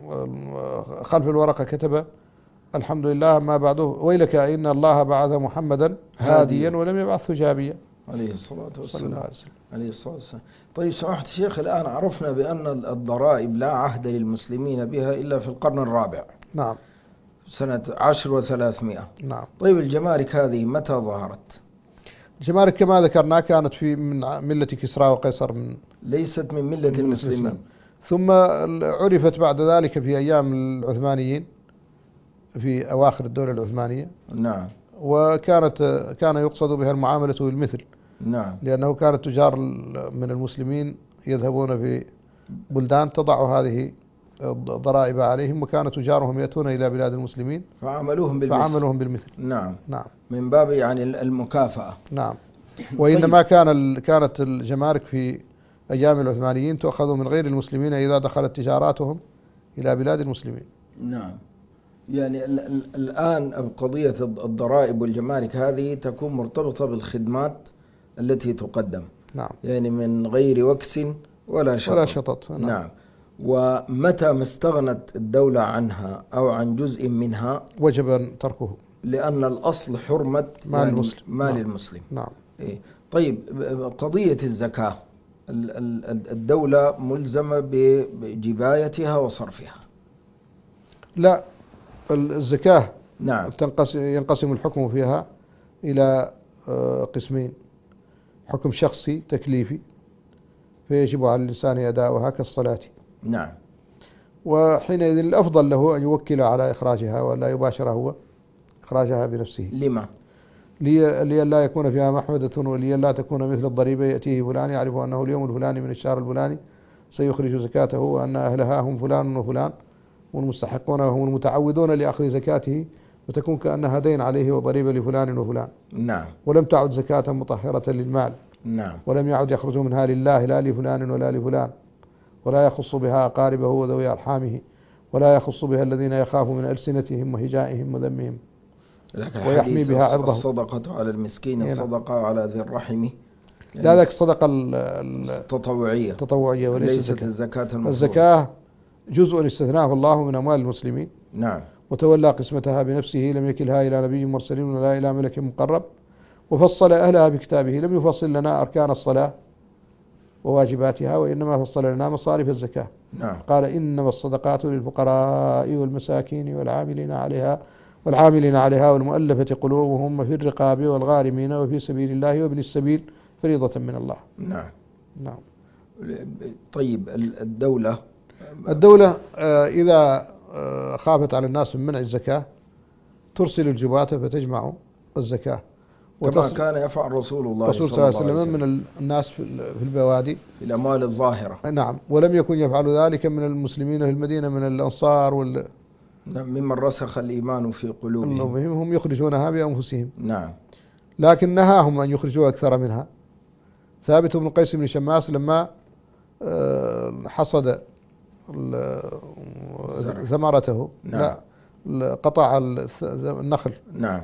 خلف الورقة كتب: الحمد لله ما بعده ويلك إن الله بعث محمدا هاديا ولم يبعثه جابيا عليه الصلاة والسلام. عليه وسلم. عليه الصلاة والسلام. طيب سمحت الشيخ، الآن عرفنا بأن الضرائب لا عهد للمسلمين بها إلا في القرن الرابع. نعم. سنة عشر وثلاثمائة. نعم. طيب الجمارك هذه متى ظهرت؟ الجمارك كما ذكرنا كانت في من ملة كسرى وقيصر، من ليست من ملة من المسلمين. ثم عرفت بعد ذلك في أيام العثمانيين في أواخر الدولة العثمانية. نعم. وكانت كان يقصد بها المعاملة بالمثل. نعم. لأنه كان التجار من المسلمين يذهبون في بلدان تضع هذه الضرائب عليهم، وكان تجارهم يأتون إلى بلاد المسلمين فعملوهم بالمثل. فعملوهم بالمثل. نعم. نعم. من باب يعني المكافأة. نعم. وإنما كان كانت الجمارك في أيام العثمانيين تؤخذ من غير المسلمين إذا دخلت تجاراتهم إلى بلاد المسلمين. نعم. يعني الآن قضية الضرائب والجمارك هذه تكون مرتبطة بالخدمات التي تقدم. نعم. يعني من غير وكس ولا شطط. ولا شطط. نعم. نعم. ومتى ما استغنت الدولة عنها أو عن جزء منها وجب تركه، لأن الأصل حرمة مال يعني المسلم. مال نعم. المسلم. نعم. إيه. طيب قضية الزكاة، الدولة ملزمة بجبايتها وصرفها. لا، الزكاة نعم. ينقسم الحكم فيها إلى قسمين: حكم شخصي تكليفي فيجب على الإنسان أداؤها كالصلاة. نعم. وحينئذ الأفضل له أن يوكل على إخراجها ولا يباشر هو إخراجها بنفسه. لما؟ لئلا يكون فيها محمدة، ولئلا تكون مثل الضريبة يأتيه فلان يعرف أنه اليوم الفلاني من الشهر الفلاني سيخرج زكاته، وأن أهلها هم فلان وفلان والمستحقون وهم المتعودون لأخذ زكاته، وتكون كأنها دين عليه وضريبة لفلان وفلان. نعم. ولم تعد زكاة مطهرة للمال. نعم. ولم يعد يخرج منها لله لا لفلان ولا لفلان، ولا يخص بها أقاربه وذوي أرحامه، ولا يخص بها الذين يخاف من ألسنتهم وهجائهم وذمهم، ويحمي بها عرضه. الصدقة على المسكين هنا. صدقة على ذي الرحم. يعني لا، ذاك الصدقة التطوعية التطوعية وليست ليست الزكاة المفروضة. الزكاة جزء استثناه الله من أموال المسلمين. نعم. وتولى قسمتها بنفسه، لم يكلها إلى نبي مرسل ولا إلى ملك مقرب، وفصل أهلها بكتابه، لم يفصل لنا أركان الصلاة وواجباتها، وإنما فصل لنا مصارف الزكاة. نعم. قال: إنما الصدقات للفقراء والمساكين والعاملين عليها والعاملين عليها والمؤلفة قلوبهم في الرقاب والغارمين وفي سبيل الله وابن السبيل فريضة من الله. نعم. نعم. طيب الدولة الدولة إذا خافت على الناس من منع الزكاة ترسل الجباة فتجمع الزكاة، كما كان يفعل رسول الله صلى الله عليه وسلم من الناس في البوادي في الأموال الظاهرة. نعم. ولم يكن يفعل ذلك من المسلمين في المدينة من الأنصار وال ممن رسخ الإيمان في قلوبهم، هم يخرجونها بأنفسهم. نعم. لكن نهاهم أن يخرجوا أكثر منها. ثابت بن قيس بن شماس لما حصد ثمرته، نعم. لا قطع النخل، نعم.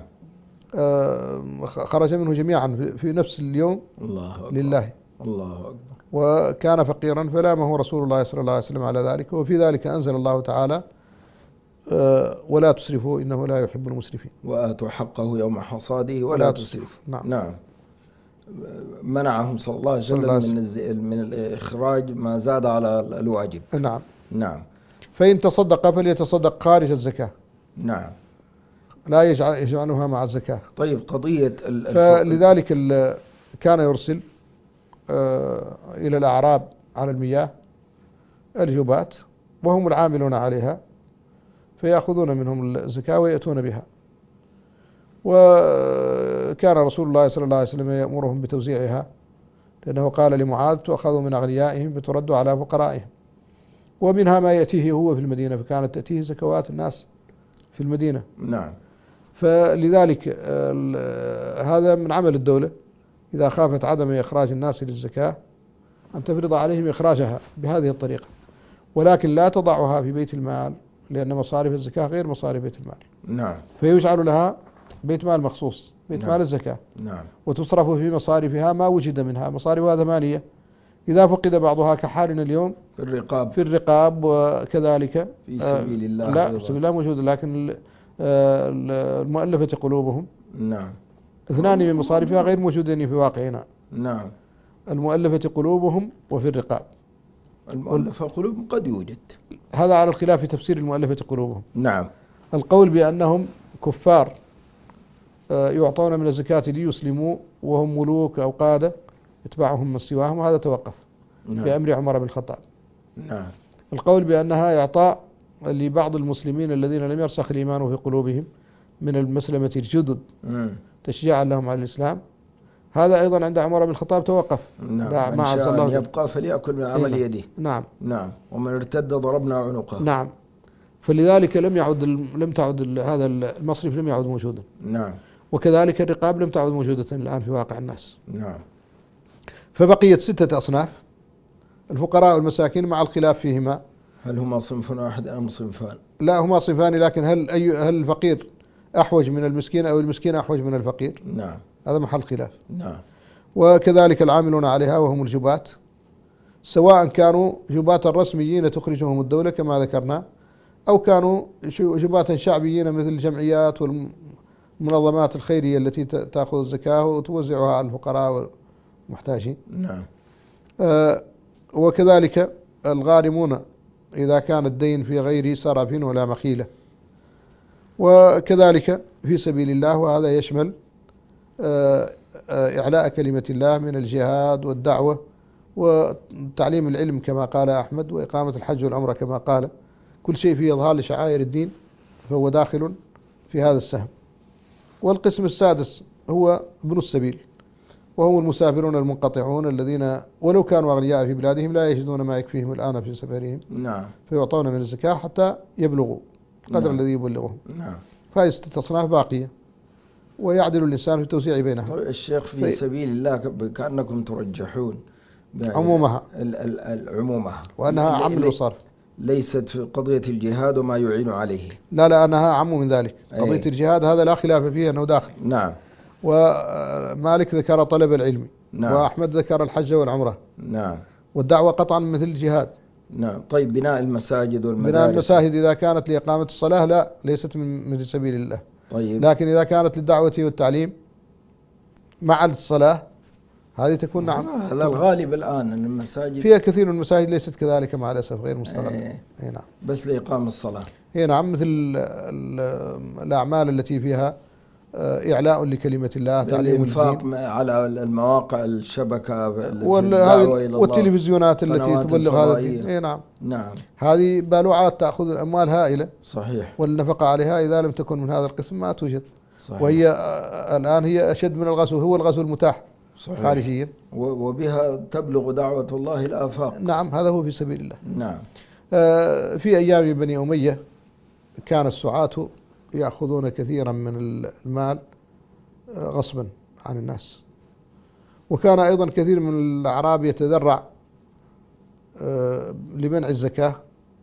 خرج منه جميعا في نفس اليوم. الله أكبر. لله. الله أكبر. وكان فقيرا فلامه رسول الله صلى الله عليه وسلم على ذلك، وفي ذلك أنزل الله تعالى: ولا تسرفوا إنه لا يحب المسرفين، وآتوا حقه يوم حصاده ولا, ولا تسرفوا. نعم. نعم. منعهم صلى الله عليه وسلم من من الإخراج ما زاد على الواجب. نعم. نعم. فإن تصدق فليتصدق خارج الزكاة. نعم. لا يجعل يجعلها مع الزكاة. طيب قضية ال- الف- فلذلك ال- كان يرسل آه، إلى الأعراب على المياه الجبات وهم العاملون عليها، فيأخذون منهم الزكاة ويأتون بها. وكان رسول الله صلى الله عليه وسلم يأمرهم بتوزيعها، لأنه قال لمعاذ: تؤخذوا من أغنيائهم فتردوا على فقرائهم. ومنها ما يأتيه هو في المدينة، فكانت تأتيه زكوات الناس في المدينة. نعم. فلذلك ال- هذا من عمل الدولة إذا خافت عدم إخراج الناس للزكاة أن تفرض عليهم إخراجها بهذه الطريقة، ولكن لا تضعها في بيت المال، لأن مصارف الزكاة غير مصارف بيت المال. نعم. فيجعل لها بيت مال مخصوص، بيت نعم. مال الزكاة، نعم. وتصرف في مصارفها ما وجد منها. مصارفها ثمانية، إذا فقد بعضها كحالنا اليوم في الرقاب في الرقاب، وكذلك في سبيل الله. لا أيضا. في سبيل الله موجود، لكن ال- ال- المؤلفة قلوبهم نعم. اثنان من مصارفها غير موجودين في واقعنا: نعم. المؤلفة قلوبهم وفي الرقاب. المؤلفة قلوب قد يوجد. هذا على الخلاف في تفسير المؤلفة قلوبهم. نعم. القول بأنهم كفار آه، يعطون من الزكاة ليسلموا وهم ملوك أو قادة يتبعهم من سواهم، وهذا توقف نعم. بأمر عمر بن الخطاب. نعم. القول بأنها إعطاء لبعض المسلمين الذين لم يرسخ الإيمان في قلوبهم من المسلمة الجدد مم. تشجيعا لهم على الإسلام، هذا أيضا عند عمر بن الخطاب توقف. نعم. لا، من ما عز شاء الله أن به. يبقى فليأكل من عمل نعم. يده. نعم. نعم. ومن ارتد ضربنا عنقه. نعم. فلذلك لم يعد ال- لم تعد ال- هذا المصرف لم يعد موجودا، نعم. وكذلك الرقاب لم تعد موجودة الآن في واقع الناس. نعم. فبقيت ستة أصناف: الفقراء والمساكين مع الخلاف فيهما. هل هما صنف واحد أم صنفان؟ لا، هما صنفان، لكن هل أي هل الفقير أحوج من المسكين أو المسكين أحوج من الفقير؟ نعم. هذا محل خلاف. نعم. وكذلك العاملون عليها وهم الجبات، سواء كانوا جباتا رسميين تخرجهم الدولة كما ذكرنا، أو كانوا جباتا شعبيين مثل الجمعيات والمنظمات الخيرية التي تأخذ الزكاة وتوزعها على الفقراء والمحتاجين. نعم. آه، وكذلك الغارمون إذا كان الدين في غير سرف ولا مخيلة، وكذلك في سبيل الله، وهذا يشمل آه، آه، إعلاء كلمة الله من الجهاد والدعوة وتعليم العلم كما قال أحمد، وإقامة الحج والعمرة كما قال. كل شيء فيه إظهار لشعائر الدين فهو داخل في هذا السهم. والقسم السادس هو ابن السبيل، وهم المسافرون المنقطعون الذين ولو كانوا أغنياء في بلادهم لا يجدون ما يكفيهم الآن في سفرهم، نعم. فيعطون من الزكاة حتى يبلغوا القدر نعم. الذي يبلغهم. نعم. فهذه ستة أصناف باقية، ويعدل الإنسان في التوزيع بينها. طيب الشيخ في في- سبيل الله ك- كأنكم ترجحون ب- عمومها. ال- ال- ال- عمومها وأنها لي- عم لي- الوصار. ليست في قضية الجهاد وما يعين عليه. لا لا، أنها عم من ذلك. أي. قضية الجهاد هذا لا خلاف فيه أنه داخل. نعم. ومالك ذكر طلب العلم، نعم. وأحمد ذكر الحج والعمرة، نعم. والدعوة قطعا مثل الجهاد. نعم. طيب بناء المساجد والمدارس. بناء المساجد إذا كانت لإقامة الصلاة لا، ليست من من سبيل الله. طيب. لكن إذا كانت للدعوة والتعليم مع الصلاة هذه تكون نعم. هذا الغالب الآن أن المساجد فيها كثير من المساجد ليست كذلك مع الأسف، غير مستغلة. إيه. اي نعم. بس لإقام الصلاة. اي نعم، مثل ال- ال- الأعمال التي فيها آه، إعلاء لكلمة الله، تعليم الإنفاق الدين، م- على المواقع الشبكة في وال- الدعوة هذه- إلى الله. والتلفزيونات التي قنوات تبلغ هذا الفضائية. الدين. اي نعم. نعم. هذه بالوعات تأخذ الأموال هائلة، صحيح. والنفقة عليها إذا لم تكن من هذا القسم ما توجد. صحيح. وهي آه، الآن هي أشد من الغزو، هو الغزو المتاح صحيح. خارجيا. و- وبها تبلغ دعوة الله الآفاق. نعم، هذا هو في سبيل الله. نعم. آه، في أيام بني أمية كان السعاة يأخذون كثيرا من المال آه، غصبا عن الناس، وكان أيضا كثير من الأعراب يتذرع آه، لمنع الزكاة،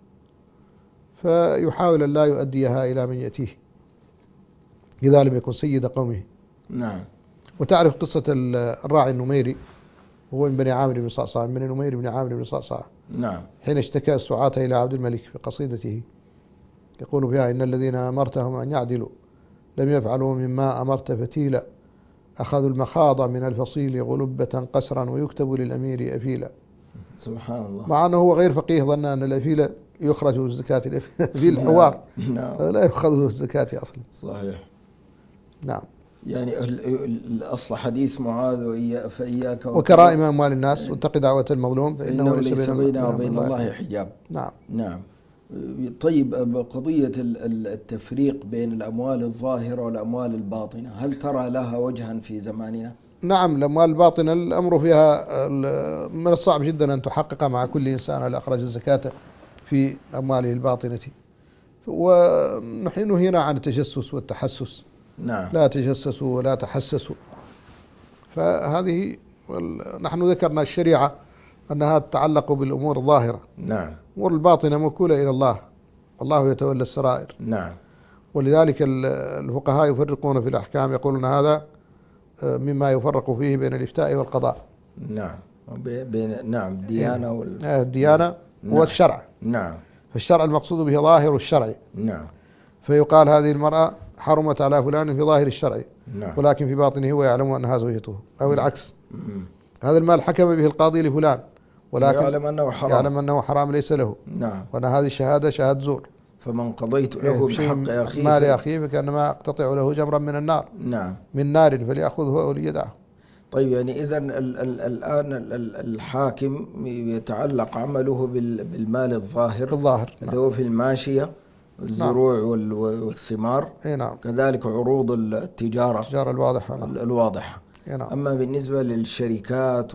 فيحاول أن لا يؤديها إلى من يأتيه إذا لم يكن سيد قومه. نعم. وتعرف قصة الراعي النميري، هو من بني عامر بن صعصع، من بني نمير بن عامر بن صعصع، نعم. حين اشتكى السعاة إلى عبد الملك في قصيدته يقول فيها: إن الذين أمرتهم أن يعدلوا لم يفعلوا مما أمرت فتيلا، أخذوا المخاض من الفصيل غلبة قسرا ويكتب للأمير أفيلا. سبحان الله. مع أنه هو غير فقيه، ظن أن الأفيل يخرج الزكاة في الحوار. نعم. لا يأخذ الزكاة أصلا. صحيح. نعم. يعني الأصل حديث معاذ وإيا فإياك وكرائم أموال الناس واتق دعوة المظلوم فإنه ليس بينه وبين الله حجاب. نعم. نعم. طيب قضية التفريق بين الأموال الظاهرة والأموال الباطنة هل ترى لها وجها في زماننا؟ نعم. الأموال الباطنة الأمر فيها من الصعب جدا أن تحقق مع كل إنسان هل أخرج الزكاة في أمواله الباطنة، ونحن هنا عن التجسس والتحسس. نعم. لا تجسسوا ولا تحسسوا. فهذه نحن ذكرنا الشريعة أنها تتعلق بالأمور الظاهرة. نعم. الأمور الباطنة موكولة إلى الله، الله يتولى السرائر. نعم. ولذلك الفقهاء يفرقون في الأحكام، يقولون هذا مما يفرق فيه بين الإفتاء والقضاء. نعم. بين نعم الديانة وال... الديانة نعم. والشرع. نعم. فالشرع المقصود به ظاهر الشرع. نعم. فيقال هذه المرأة حرمت على فلان في ظاهر الشرع. نعم. ولكن في باطنه هو يعلم أنها زوجته، أو العكس. مم. هذا المال حكم به القاضي لفلان ولكن يعلم أنه حرام، يعلم أنه حرام ليس له. نعم. وأن هذه الشهادة شهادة زور. فمن قضيت له بحق أخيه مال أخيه فكأنما أقتطع له جمرا من النار. نعم. من نار فليأخذه أو ليدعه. طيب يعني إذن الآن الحاكم يتعلق عمله بالمال الظاهر الظاهر. اللي هو في الماشية الزروع نعم. والثمار. نعم. كذلك عروض التجارة التجارة الواضحة. الواضحة. نعم. أما بالنسبة للشركات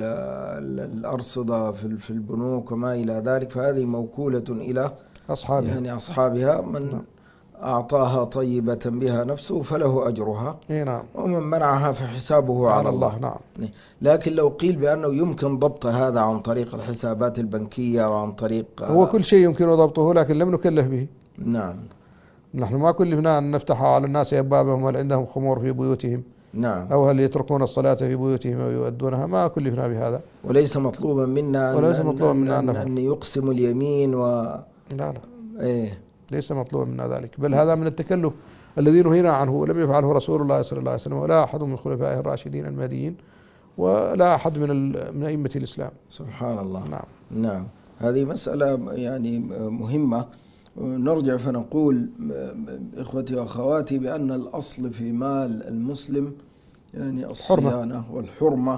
والأرصدة في البنوك وما إلى ذلك فهذه موكولة إلى أصحابها، يعني أصحابها. من نعم. أعطاها طيبة بها نفسه فله أجرها. نعم. ومن منعها فحسابه على الله. نعم. لكن لو قيل بأنه يمكن ضبط هذا عن طريق الحسابات البنكية وعن طريق هو كل شيء يمكن ضبطه لكن لم نكلف به. نعم. نحن ما كلفنا أن نفتح على الناس أبوابهم هل عندهم خمور في بيوتهم. نعم. أو هل يتركون الصلاة في بيوتهم أو يؤدونها، ما كلفنا بهذا. وليس مطلوبا منا وليس مطلوبا منا أن, أن يقسم اليمين و لا لا إيه. ليس مطلوبا منا ذلك، بل هذا من التكلف الذي نهينا عنه ولم يفعله رسول الله صلى الله عليه وسلم ولا أحد من خلفائه الراشدين المهديين ولا أحد من من أئمة الإسلام. سبحان الله. نعم. نعم. هذه مسألة يعني مهمة. نرجع فنقول إخوتي وأخواتي بأن الأصل في مال المسلم يعني الصيانة والحرمة،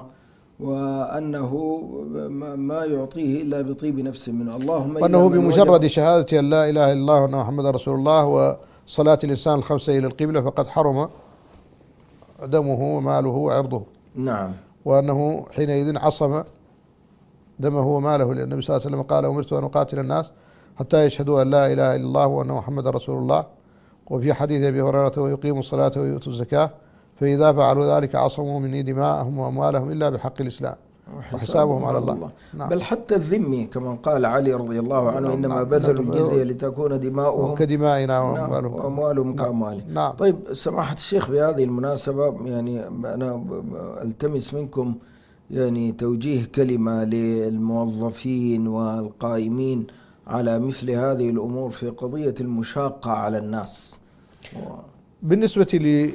وأنه ما يعطيه إلا بطيب نفس منه. اللهم وأنه بمجرد شهادة أن لا إله إلا الله وأن محمد رسول الله وصلاة الإنسان الخمسة إلى القبلة فقد حرم دمه وماله وعرضه. نعم. وأنه حينئذ عصم دمه وماله، لأن النبي صلى الله عليه وسلم قال أمرت أن أقاتل الناس حتى يشهدوا أن لا إله إلا الله وأن محمد رسول الله. وفي حديث أبي هريرة ويقيموا الصلاة ويؤتوا الزكاة فإذا فعلوا ذلك عصموا مني دماءهم وأموالهم إلا بحق الإسلام وحسابهم على الله. الله. نعم. بل حتى الذمي كما قال علي رضي الله عنه إنما نعم. بذلوا الجزية لتكون دماؤهم كدمائنا وأموالهم, نعم. وأموالهم نعم. كأموالهم. نعم. طيب سماحة الشيخ بهذه المناسبة يعني أنا ألتمس منكم يعني توجيه كلمة للموظفين والقائمين على مثل هذه الأمور في قضية المشاقة على الناس. بالنسبة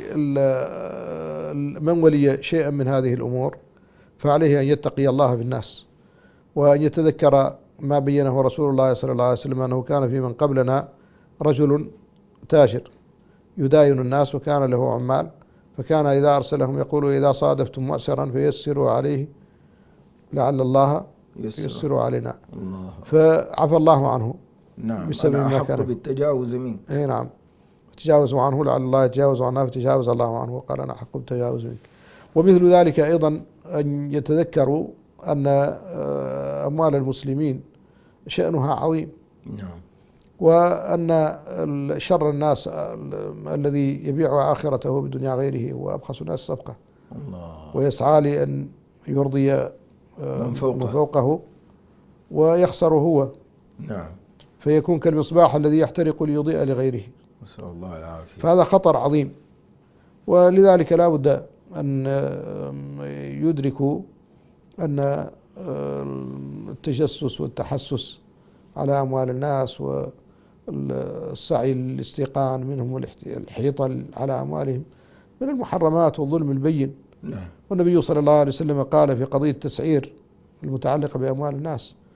لمن ولي شيئا من هذه الأمور فعليه أن يتقي الله في الناس وأن يتذكر ما بينه رسول الله صلى الله عليه وسلم أنه كان في من قبلنا رجل تاجر يداين الناس وكان له عمال، فكان إذا أرسلهم يقول إذا صادفتم مؤسرا فيسروا عليه لعل الله يسر علينا. الله. فعفى الله عنه. نعم. بسبب ما كان بالتجاوز منك. اي نعم. تجاوزوا عنه لعل الله يتجاوز عنا فتجاوز الله عنه وقال أنا أحق بالتجاوز منك. ومثل ذلك أيضا أن يتذكروا أن أموال المسلمين شأنها عظيم. نعم. وأن شر الناس الذي يبيع آخرته بدنيا غيره هو أبخس الناس صفقة. الله. ويسعى لأن يرضي من فوقه. من فوقه ويخسر هو. نعم. فيكون كالمصباح الذي يحترق ليضيء لغيره. نسأل الله العافية. فهذا خطر عظيم، ولذلك لا بد أن يدركوا أن التجسس والتحسس على أموال الناس والسعي للاستيقان منهم والحيطة على أموالهم من المحرمات والظلم البين. نعم. والنبي صلى الله عليه وسلم قال في قضية التسعير المتعلقة بأموال الناس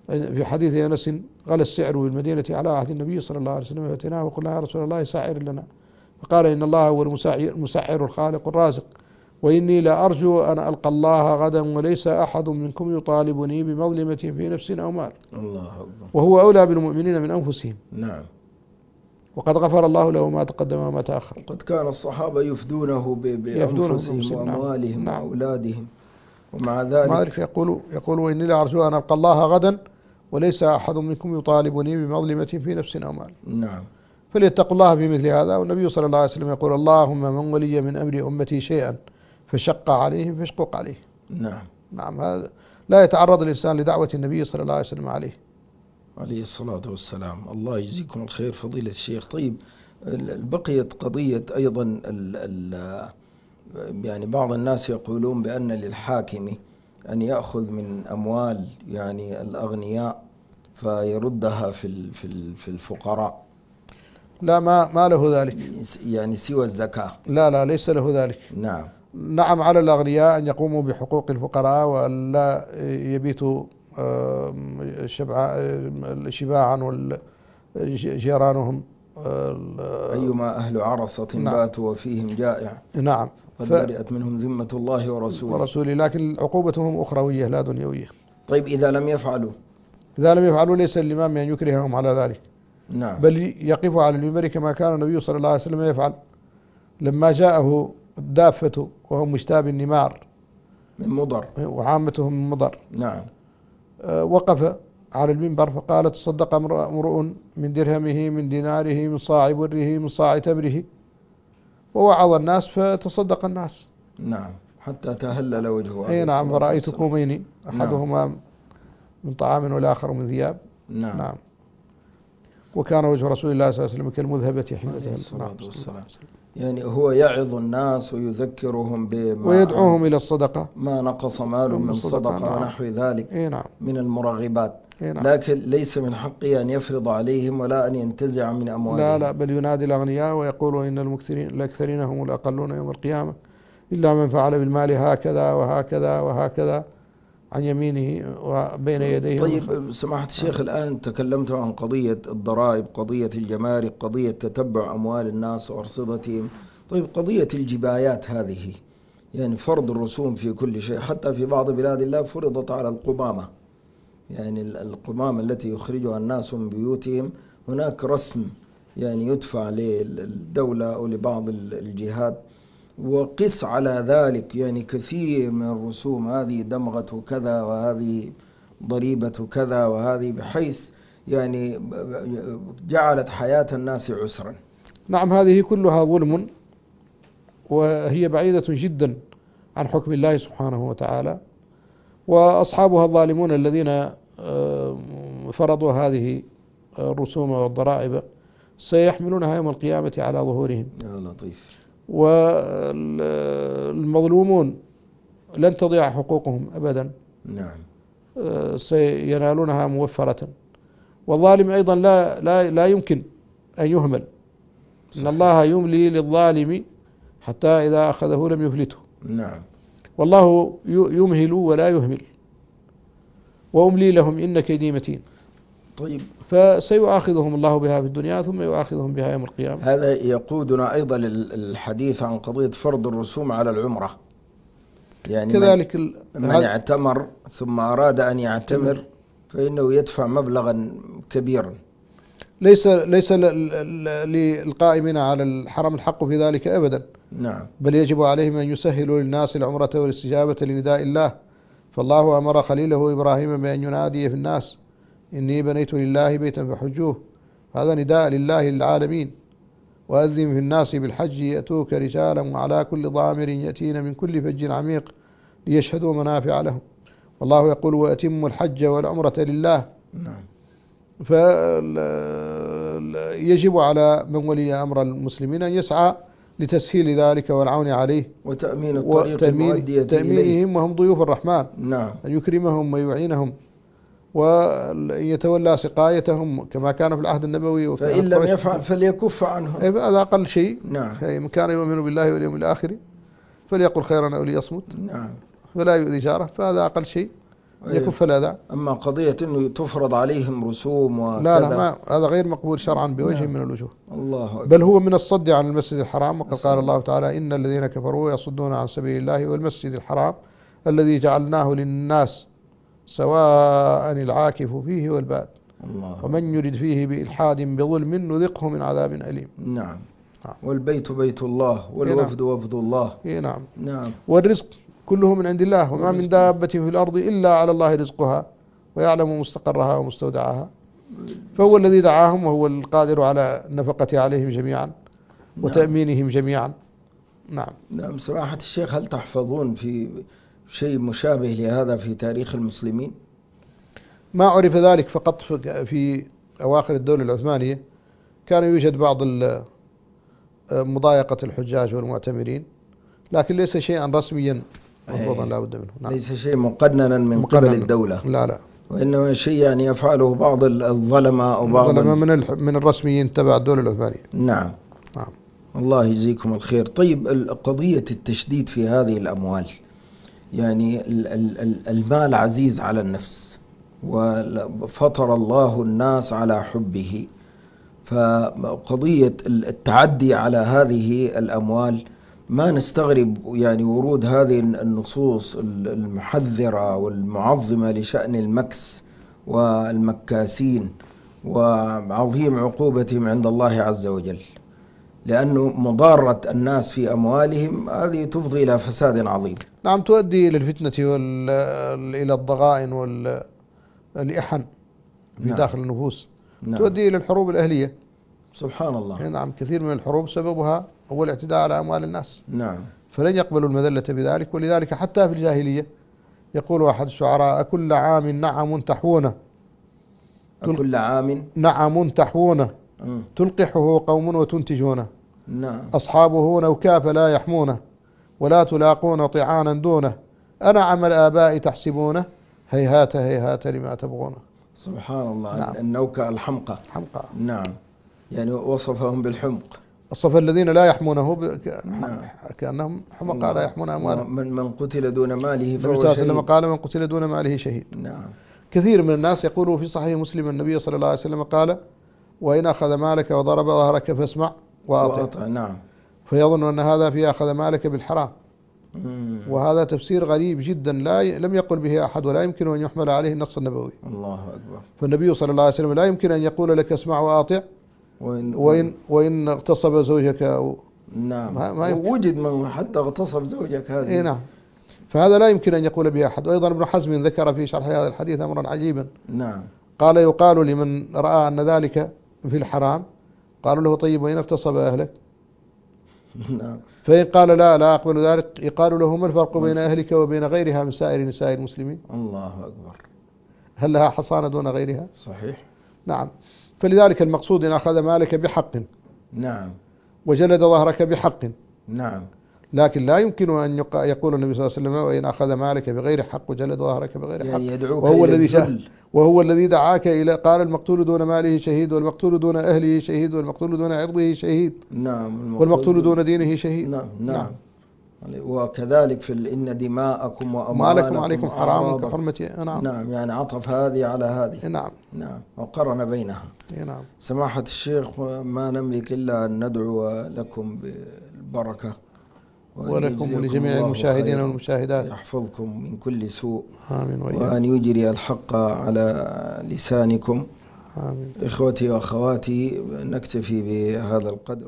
في حديث أنس غلى السعر بالمدينة على عهد النبي صلى الله عليه وسلم فأتيناه وقلنا يا رسول الله سعر لنا، فقال إن الله هو المسعر الخالق الرازق، وإني لا أرجو أن ألقى الله غدا وليس أحد منكم يطالبني بمظلمة في نفس أو مال، الله أكبر، وهو أولى بالمؤمنين من أنفسهم. نعم. وقد غفر الله له ما تقدم وما تأخر. وقد كان الصحابة يفدونه بأنفسهم وأموالهم نعم. وأولادهم، ومع ذلك يقول يقول وإني لا أرجو أن ألقى الله غدا وليس أحد منكم يطالبني بمظلمة في نفس أو مال. نعم. فليتقوا الله في مثل هذا. والنبي صلى الله عليه وسلم يقول اللهم من ولي من أمر أمتي شيئا فشق عليهم فاشقق عليه. نعم. نعم. هذا لا يتعرض الإنسان لدعوة النبي صلى الله عليه وسلم عليه عليه الصلاة والسلام. الله يجزيكم الخير فضيلة الشيخ. طيب بقيت قضية أيضا ال ال يعني بعض الناس يقولون بأن للحاكم أن يأخذ من أموال يعني الأغنياء فيردها في في في الفقراء. لا، ما ما له ذلك، يعني سوى الزكاة. لا لا ليس له ذلك. نعم. نعم، على الأغنياء أن يقوموا بحقوق الفقراء وأن لا يبيتوا شباعا وجيرانهم أيما أهل عرصة نعم. باتوا وفيهم جائع. نعم. قد برئت منهم ذمة الله ورسوله. ورسوله، لكن عقوبتهم أخروية لا دنيوية. طيب إذا لم يفعلوا إذا لم يفعلوا ليس الإمام أن يكرههم على ذلك. نعم. بل يقف على المنبر كما كان النبي صلى الله عليه وسلم يفعل لما جاءه الدافة وهم مشتاب النمار من مضر وعامتهم من مضر. نعم. وقف على المنبر فقال تصدق امرؤ من درهمه من ديناره من صاع بره من صاع تمره، ووعظ الناس فتصدق الناس. نعم. حتى تهلل وجهه. اي نعم. ورأيت كومين أحدهما نعم. من طعام والآخر من ثياب. نعم. نعم. وكان وجه رسول الله صلى الله عليه وسلم كالمذهبة حين عليه الصلاة والسلام. يعني هو يعظ الناس ويذكرهم بما ويدعوهم إلى الصدقة، ما نقص مال من صدقة نعم. ونحو ذلك نعم. من المرغبات. نعم. لكن ليس من حقه أن يفرض عليهم ولا أن ينتزع من أموالهم. لا لا، بل ينادي الأغنياء ويقول إن المكثرين الأكثرين هم الأقلون يوم القيامة إلا من فعل بالمال هكذا وهكذا وهكذا عن يمينه وبين يديه. طيب سماحة الشيخ، الآن تكلمت عن قضية الضرائب، قضية الجمارك، قضية تتبع أموال الناس وأرصدتهم. طيب قضية الجبايات هذه، يعني فرض الرسوم في كل شيء، حتى في بعض بلاد الله فرضت على القمامة، يعني القمامة التي يخرجها الناس من بيوتهم هناك رسم يعني يدفع للدولة أو لبعض الجهات، وقس على ذلك يعني كثير من الرسوم، هذه دمغة كذا وهذه ضريبة كذا وهذه، بحيث يعني جعلت حياة الناس عسرا. نعم، هذه كلها ظلم وهي بعيدة جدا عن حكم الله سبحانه وتعالى، وأصحابها الظالمون الذين فرضوا هذه الرسوم والضرائب سيحملونها يوم القيامة على ظهورهم. يا لطيف. والمظلومون لن تضيع حقوقهم أبدا. نعم. سينالونها موفرة. والظالم أيضا لا لا لا يمكن أن يهمل. صحيح. إن الله يملي للظالم حتى إذا أخذه لم يفلته. نعم. والله يمهل ولا يهمل، وأملي لهم إن كيدي متين. طيب. فسيؤاخذهم الله بها في الدنيا ثم يؤاخذهم بها يوم القيامة. هذا يقودنا أيضا للحديث عن قضية فرض الرسوم على العمرة. يعني كذلك من, من اعتمر ثم أراد أن يعتمر فإنه يدفع مبلغا كبيرا. ليس ليس للقائمين على الحرم الحق في ذلك أبدا. نعم. بل يجب عليهم أن يسهلوا للناس العمرة والاستجابة لنداء الله. فالله أمر خليله إبراهيم بأن ينادي في الناس إني بنيت لله بيتا فحجوه. هذا نداء لله للعالمين. وأذن في الناس بالحج يأتوك رجالا وعلى كل ضامر يأتين من كل فج عميق ليشهدوا منافع لهم. والله يقول وأتموا الحج والعمرة لله. نعم. فيجب على من ولي أمر المسلمين أن يسعى لتسهيل ذلك والعون عليه وتأمين الطريق المؤدية تأمينهم وهم ضيوف الرحمن. نعم. أن يكرمهم ويعينهم وأن يتولى سقايتهم كما كان في العهد النبوي. فإن لم يفعل فليكف عنهم. هذا أقل شيء. نعم. من كان يؤمن بالله واليوم الآخر فليقل خيرا أو ليصمت. نعم. فلا يؤذي جاره، فهذا أقل شيء. يكف الأذى. أما قضية أنه تفرض عليهم رسوم وكذا لا لا ما هذا غير مقبول شرعا بوجه نعم. من الوجوه. الله أكبر. بل هو من الصد عن المسجد الحرام، وقد قال الله تعالى إن الذين كفروا يصدون عن سبيل الله والمسجد الحرام الذي جعلناه للناس سواء العاكف فيه والباد الله. ومن يرد فيه بإلحاد بظلم نذقه من عذاب أليم. نعم. والبيت بيت الله والوفد وفد الله. نعم. نعم. والرزق كله من عند الله، وما من دابة في الأرض إلا على الله رزقها ويعلم مستقرها ومستودعها، فهو الذي دعاهم وهو القادر على النفقة عليهم جميعا وتأمينهم جميعا. نعم. نعم. سماحة الشيخ، هل تحفظون في شيء مشابه لهذا في تاريخ المسلمين؟ ما عرف ذلك فقط في أواخر الدولة العثمانية كان يوجد بعض مضايقة الحجاج والمعتمرين، لكن ليس شيئا رسميا مفروضا لا بد منه. نعم. ليس شيء مقننا من مقنن. قبل الدولة. لا لا، وإنما شيء يعني يفعله بعض الظلمة أو بعض الظلمة من من الرسميين تبع الدولة العثمانية. نعم. نعم. الله يجزيكم الخير. طيب، قضية التشديد في هذه الأموال، يعني المال عزيز على النفس وفطر الله الناس على حبه، فقضية التعدي على هذه الأموال ما نستغرب يعني ورود هذه النصوص المحذرة والمعظمة لشأن المكس والمكاسين وعظيم عقوبتهم عند الله عز وجل، لأنه مضارة الناس في أموالهم هذه تفضي إلى فساد عظيم. نعم، تؤدي إلى الفتنة وإلى الضغائن والإحن في نعم. داخل النفوس. نعم. تؤدي إلى الحروب الأهلية. سبحان الله. نعم، كثير من الحروب سببها هو الاعتداء على أموال الناس. نعم. فلن يقبلوا المذلة بذلك، ولذلك حتى في الجاهلية يقول أحد الشعراء أكل عام نعم تحوونه، أكل عام نعم تحوونه تلقحه قوم وتنتجونه. نعم. أصحابه نوكا فلا يحمونه ولا تلاقون طعانا دونه، أنعم الآباء تحسبونه هيهات هيهات لما تبغونه. سبحان الله. نعم. النوكا الحمقى. حمقى. نعم. يعني وصفهم بالحمق. وصف الذين لا يحمونه ب... نعم. كأنهم حمقى لا يحمون أموالهم. من من قتل دون ماله فهو شهيد. النبي قال من قتل دون ماله شهيد. نعم. كثير من الناس يقولوا في صحيح مسلم النبي صلى الله عليه وسلم قال وإن أخذ مالك وضرب ظهرك فاسمع وأطع. نعم. فيظن أن هذا في أخذ مالك بالحرام. مم. وهذا تفسير غريب جدا لا ي... لم يقل به أحد ولا يمكن أن يحمل عليه النص النبوي. الله أكبر. فالنبي صلى الله عليه وسلم لا يمكن أن يقول لك اسمع وأطع وإن, وإن, وإن اغتصب زوجك أو نعم ما ما وجد من حتى اغتصب زوجك هذه. إيه نعم. فهذا لا يمكن أن يقول به أحد. وأيضا ابن حزم ذكر في شرح هذا الحديث أمرا عجيبا. نعم. قال يقال لمن رأى أن ذلك في الحرام قالوا له طيب وإن اغتصب أهلك؟ نعم. فإن قال لا لا أقبل ذلك يقال له ما الفرق بين أهلك وبين غيرها من سائر نساء المسلمين؟ الله أكبر. هل لها حصانة دون غيرها؟ صحيح. نعم. فلذلك المقصود إن أخذ مالك بحق. نعم. وجلد ظهرك بحق. نعم. لكن لا يمكن أن يقول النبي صلى الله عليه وسلم وإن أخذ مالك بغير حق وجلد ظهرك بغير حق. يعني وهو الذي شهد وهو الذي دعاك إلى قال المقتول دون ماله شهيد والمقتول دون أهله شهيد والمقتول دون عرضه شهيد. نعم. والمقتول دون دينه شهيد. نعم. نعم. نعم. وكذلك في إن دماءكم وأموالكم عليكم حرام كحرمة. نعم. نعم. يعني عطف هذه على هذه. نعم. نعم. وقرن بينها. نعم. سماحة الشيخ، ما نملك إلا أن ندعو لكم بالبركة ولكم ولجميع المشاهدين والمشاهدات، يحفظكم من كل سوء. آمين. وأن يجري الحق على لسانكم. آمين. إخوتي وأخواتي، نكتفي بهذا القدر.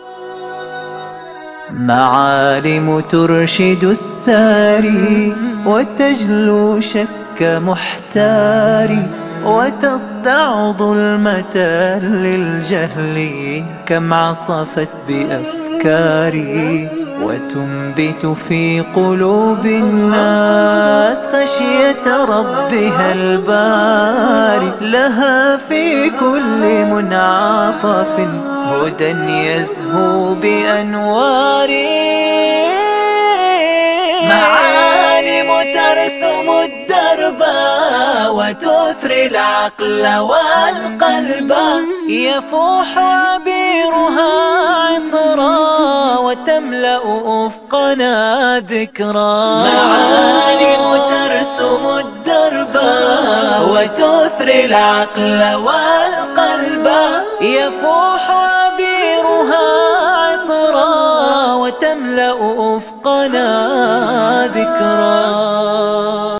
معالم ترشد الساري وتجلو شك محتاري وتصدع ظلمة للجهل كم عصفت بأفكاري وتنبت في قلوب الناس خشية ربها الباري لها في كل منعطف هدى يزهو بأنوار معالم ترسم الدرب وتثري العقل والقلب، يفوح عبيرها عطرا وتملأ أفقنا ذكرا. معالم ترسم الدرب وتثري العقل والقلب، يفوح عبيرها عطرا وتملأ أفقنا ذكرا.